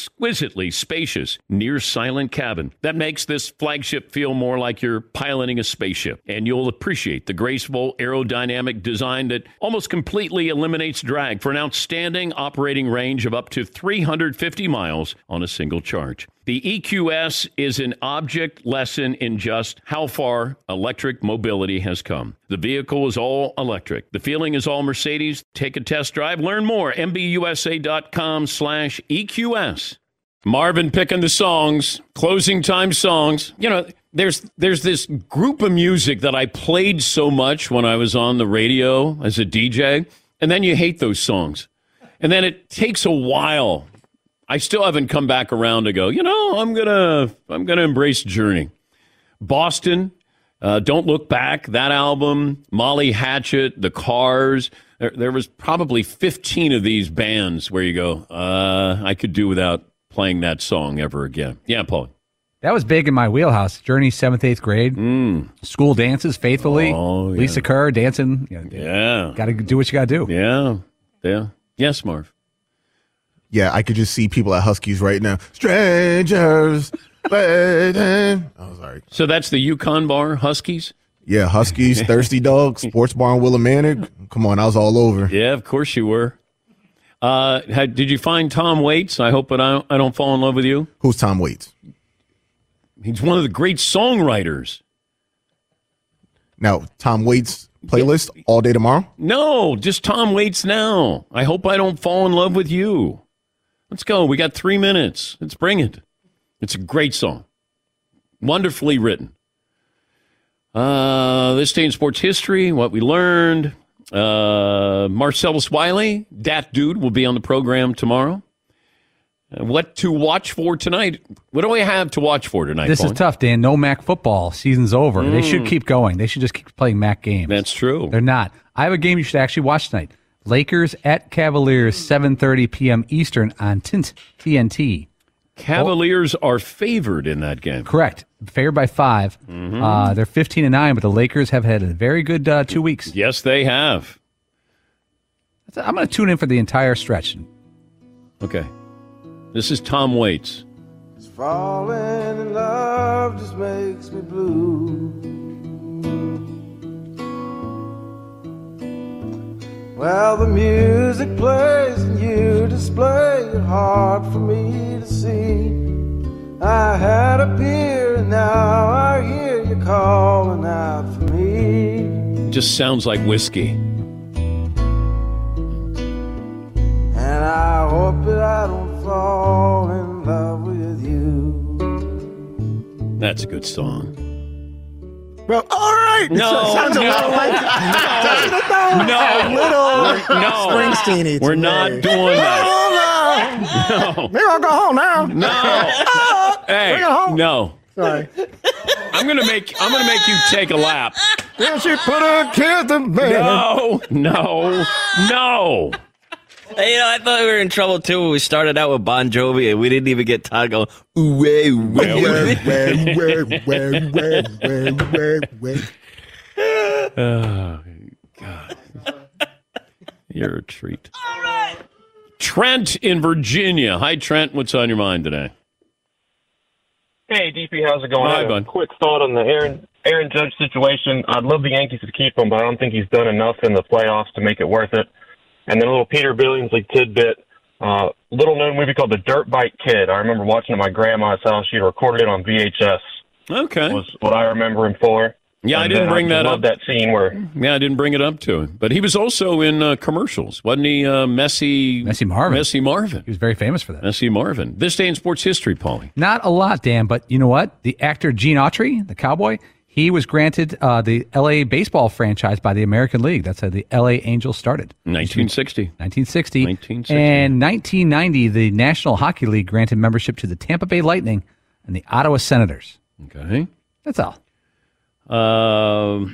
Speaker 6: exquisitely spacious, near-silent cabin that makes this flagship feel more like you're piloting a spaceship. And you'll appreciate the graceful aerodynamic design that almost completely eliminates drag for an outstanding operating range of up to three hundred fifty miles on a single charge. The E Q S is an object lesson in just how far electric mobility has come. The vehicle is all electric. The feeling is all Mercedes. Take a test drive. Learn more. M B U S A dot com slash E Q S. Marvin picking the songs, closing time songs. You know, there's there's this group of music that I played so much when I was on the radio as a D J, and then you hate those songs. And then it takes a while. I still haven't come back around to go, you know, I'm gonna I'm gonna embrace Journey. Boston, uh, Don't Look Back, that album, Molly Hatchet, The Cars. There, there was probably fifteen of these bands where you go, uh, I could do without playing that song ever again. Yeah, Paul.
Speaker 3: That was big in my wheelhouse. Journey, seventh, eighth grade.
Speaker 6: Mm.
Speaker 3: School dances, Faithfully.
Speaker 6: Oh, yeah.
Speaker 3: Lisa Kerr dancing. You know,
Speaker 6: yeah.
Speaker 3: Got to do what you got to do.
Speaker 6: Yeah. Yeah. Yes, Marv.
Speaker 10: Yeah, I could just see people at Huskies right now. Strangers waiting. Oh, sorry.
Speaker 6: So that's the Yukon Bar, Huskies?
Speaker 10: Yeah, Huskies, Thirsty Dog, Sports Bar in Willimantic. Come on, I was all over.
Speaker 6: Yeah, of course you were. Uh, had, did you find Tom Waits? I hope that I don't, I don't fall in love with you.
Speaker 10: Who's Tom Waits?
Speaker 6: He's one of the great songwriters.
Speaker 10: Now, Tom Waits playlist all day tomorrow?
Speaker 6: No, just Tom Waits now. I hope I don't fall in love with you. Let's go. We got three minutes. Let's bring it. It's a great song. Wonderfully written. Uh, this day in sports history, what we learned. Uh, Marcellus Wiley, Dat Dude, will be on the program tomorrow. Uh, what to watch for tonight? What do we have to watch for tonight,
Speaker 3: This
Speaker 6: Paul?
Speaker 3: is tough, Dan. No M A C football. Season's over.
Speaker 6: Mm.
Speaker 3: They should keep going. They should just keep playing M A C games.
Speaker 6: That's true.
Speaker 3: They're not. I have a game you should actually watch tonight. Lakers at Cavaliers, seven thirty p.m. Eastern on T N T.
Speaker 6: Cavaliers oh. are favored in that game.
Speaker 3: Correct. Favored by five.
Speaker 6: Mm-hmm.
Speaker 3: Uh, they're fifteen and nine, but the Lakers have had a very good uh, two weeks.
Speaker 6: Yes, they have.
Speaker 3: I'm going to tune in for the entire stretch.
Speaker 6: Okay. This is Tom Waits.
Speaker 9: Falling in love just makes me blue. Well, the music plays and you display it hard for me to see. I had a beer and now I hear you calling out for me.
Speaker 6: Just sounds like whiskey.
Speaker 9: And I hope that I don't fall in love with you.
Speaker 6: That's a good song.
Speaker 11: Well, all right.
Speaker 6: No,
Speaker 11: sounds a
Speaker 6: no,
Speaker 11: little like
Speaker 6: no,
Speaker 11: no, a little
Speaker 6: no.
Speaker 11: Springsteen-y.
Speaker 6: We're not doing that.
Speaker 11: No. Maybe I'll go home now.
Speaker 6: No. Hey,
Speaker 11: Bring it home.
Speaker 6: no.
Speaker 11: Sorry.
Speaker 6: I'm gonna make. I'm gonna make you take a lap.
Speaker 11: Then she put her kids in bed.
Speaker 6: No, no, no.
Speaker 4: Hey, you know, I thought we were in trouble too when we started out with Bon Jovi and we didn't even get Todd going, ooh, way, way, way,
Speaker 11: way, way, way, way, way, way.
Speaker 6: Oh, God. You're a treat. All right. Trent in Virginia. Hi, Trent. What's on your mind today?
Speaker 17: Hey, D P, how's it going?
Speaker 6: Hi,
Speaker 17: I have
Speaker 6: bud.
Speaker 17: a quick thought on the Aaron Aaron Judge situation. I'd love the Yankees to keep him, but I don't think he's done enough in the playoffs to make it worth it. And then a little Peter Billingsley tidbit, uh, little-known movie called The Dirt Bike Kid. I remember watching it at my grandma's house. She recorded it on V H S.
Speaker 6: Okay.
Speaker 17: Was what I remember him for.
Speaker 6: Yeah,
Speaker 17: and
Speaker 6: I didn't bring
Speaker 17: I
Speaker 6: that
Speaker 17: love
Speaker 6: up.
Speaker 17: that scene where...
Speaker 6: Yeah, I didn't bring it up to him. But he was also in uh, commercials. Wasn't he uh, Messy...
Speaker 3: Messy Marvin.
Speaker 6: Messy Marvin.
Speaker 3: He was very famous for that.
Speaker 6: Messy Marvin. This day in sports history, Paulie.
Speaker 3: Not a lot, Dan, but you know what? The actor Gene Autry, the cowboy, he was granted uh, the L A baseball franchise by the American League. That's how the L A Angels started.
Speaker 6: nineteen sixty.
Speaker 3: nineteen sixty.
Speaker 6: nineteen sixty.
Speaker 3: And nineteen ninety, the National Hockey League granted membership to the Tampa Bay Lightning and the Ottawa Senators.
Speaker 6: Okay.
Speaker 3: That's all.
Speaker 6: Um,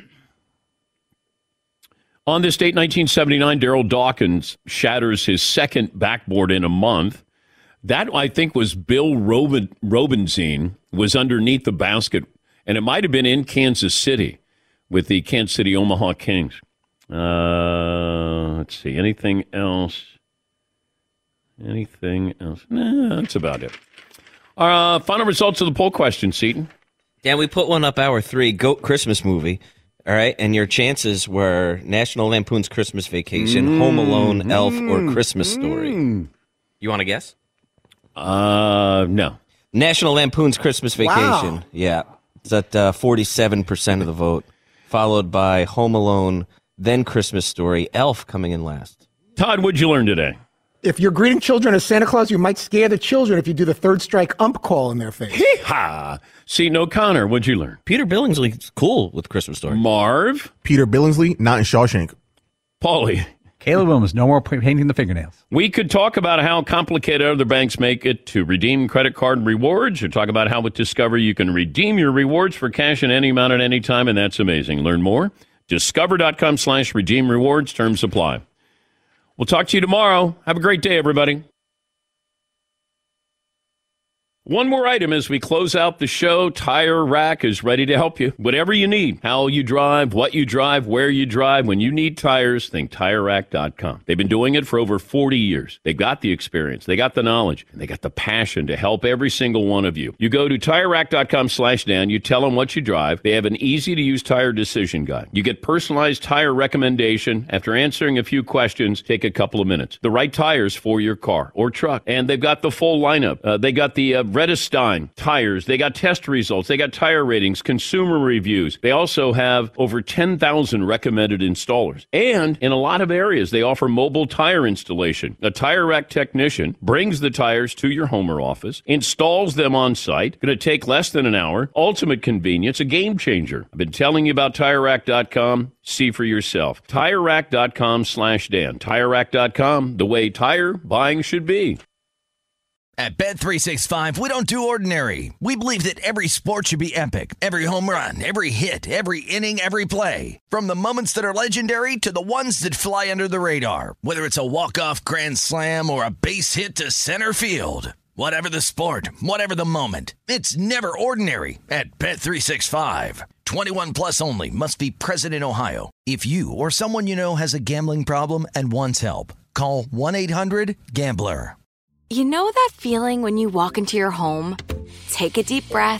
Speaker 6: on this date, nineteen seventy-nine, Daryl Dawkins shatters his second backboard in a month. That, I think, was Bill Robin, Robinzine was underneath the basket, and it might have been in Kansas City with the Kansas City Omaha Kings. Uh, let's see. Anything else? Anything else? Nah, that's about it. Uh, final results of the poll question, Seton.
Speaker 4: Dan, we put one up hour three, GOAT Christmas movie. All right, and your chances were National Lampoon's Christmas Vacation, mm, Home Alone, mm, Elf, or Christmas Story. Mm. You want to guess?
Speaker 6: Uh, no.
Speaker 4: National Lampoon's Christmas Vacation. Wow. Yeah, it's at uh, forty-seven percent of the vote, followed by Home Alone, then Christmas Story, Elf coming in last.
Speaker 6: Todd, what'd you learn today?
Speaker 11: If you're greeting children as Santa Claus, you might scare the children if you do the third strike ump call in their face.
Speaker 6: Hee-ha! Seton O'Connor, what'd you learn?
Speaker 4: Peter Billingsley's cool with Christmas Story.
Speaker 6: Marv?
Speaker 10: Peter Billingsley, not in Shawshank.
Speaker 6: Paulie?
Speaker 3: Caleb Williams, no more painting the fingernails.
Speaker 6: We could talk about how complicated other banks make it to redeem credit card rewards, or talk about how with Discover you can redeem your rewards for cash in any amount at any time, and that's amazing. Learn more. Discover.com slash redeem rewards. Terms apply. We'll talk to you tomorrow. Have a great day, everybody. One more item as we close out the show. Tire Rack is ready to help you. Whatever you need, how you drive, what you drive, where you drive, when you need tires, think Tire Rack dot com. They've been doing it for over forty years. They've got the experience, they got the knowledge, and they got the passion to help every single one of you. You go to Tire Rack dot com slash Dan, you tell them what you drive. They have an easy-to-use tire decision guide. You get personalized tire recommendation. After answering a few questions, take a couple of minutes. The right tires for your car or truck. And they've got the full lineup. Uh, they got the uh, Redestein tires. They got test results. They got tire ratings, consumer reviews. They also have over ten thousand recommended installers. And in a lot of areas, they offer mobile tire installation. A Tire Rack technician brings the tires to your home or office, installs them on site. Going to take less than an hour. Ultimate convenience, a game changer. I've been telling you about Tire Rack dot com. See for yourself. Tire Rack dot com slash Dan. Tire Rack dot com, the way tire buying should be.
Speaker 18: At Bet three sixty-five, we don't do ordinary. We believe that every sport should be epic. Every home run, every hit, every inning, every play. From the moments that are legendary to the ones that fly under the radar. Whether it's a walk-off grand slam or a base hit to center field. Whatever the sport, whatever the moment, it's never ordinary at Bet three sixty-five. twenty-one plus only. Must be present in Ohio. If you or someone you know has a gambling problem and wants help, call one eight hundred gambler.
Speaker 19: You know that feeling when you walk into your home, take a deep breath,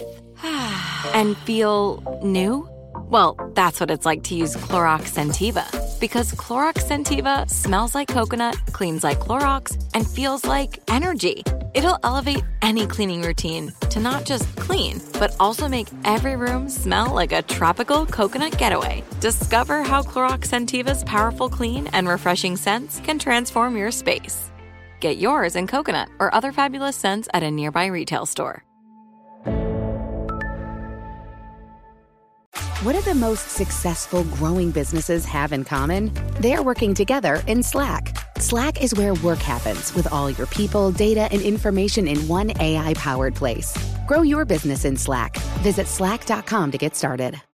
Speaker 19: and feel new? Well, that's what it's like to use Clorox Scentiva. Because Clorox Scentiva smells like coconut, cleans like Clorox, and feels like energy. It'll elevate any cleaning routine to not just clean, but also make every room smell like a tropical coconut getaway. Discover how Clorox Scentiva's powerful clean and refreshing scents can transform your space. Get yours in coconut or other fabulous scents at a nearby retail store.
Speaker 20: What do the most successful growing businesses have in common? They're working together in Slack. Slack is where work happens with all your people, data, and information in one A I-powered place. Grow your business in Slack. Visit slack dot com to get started.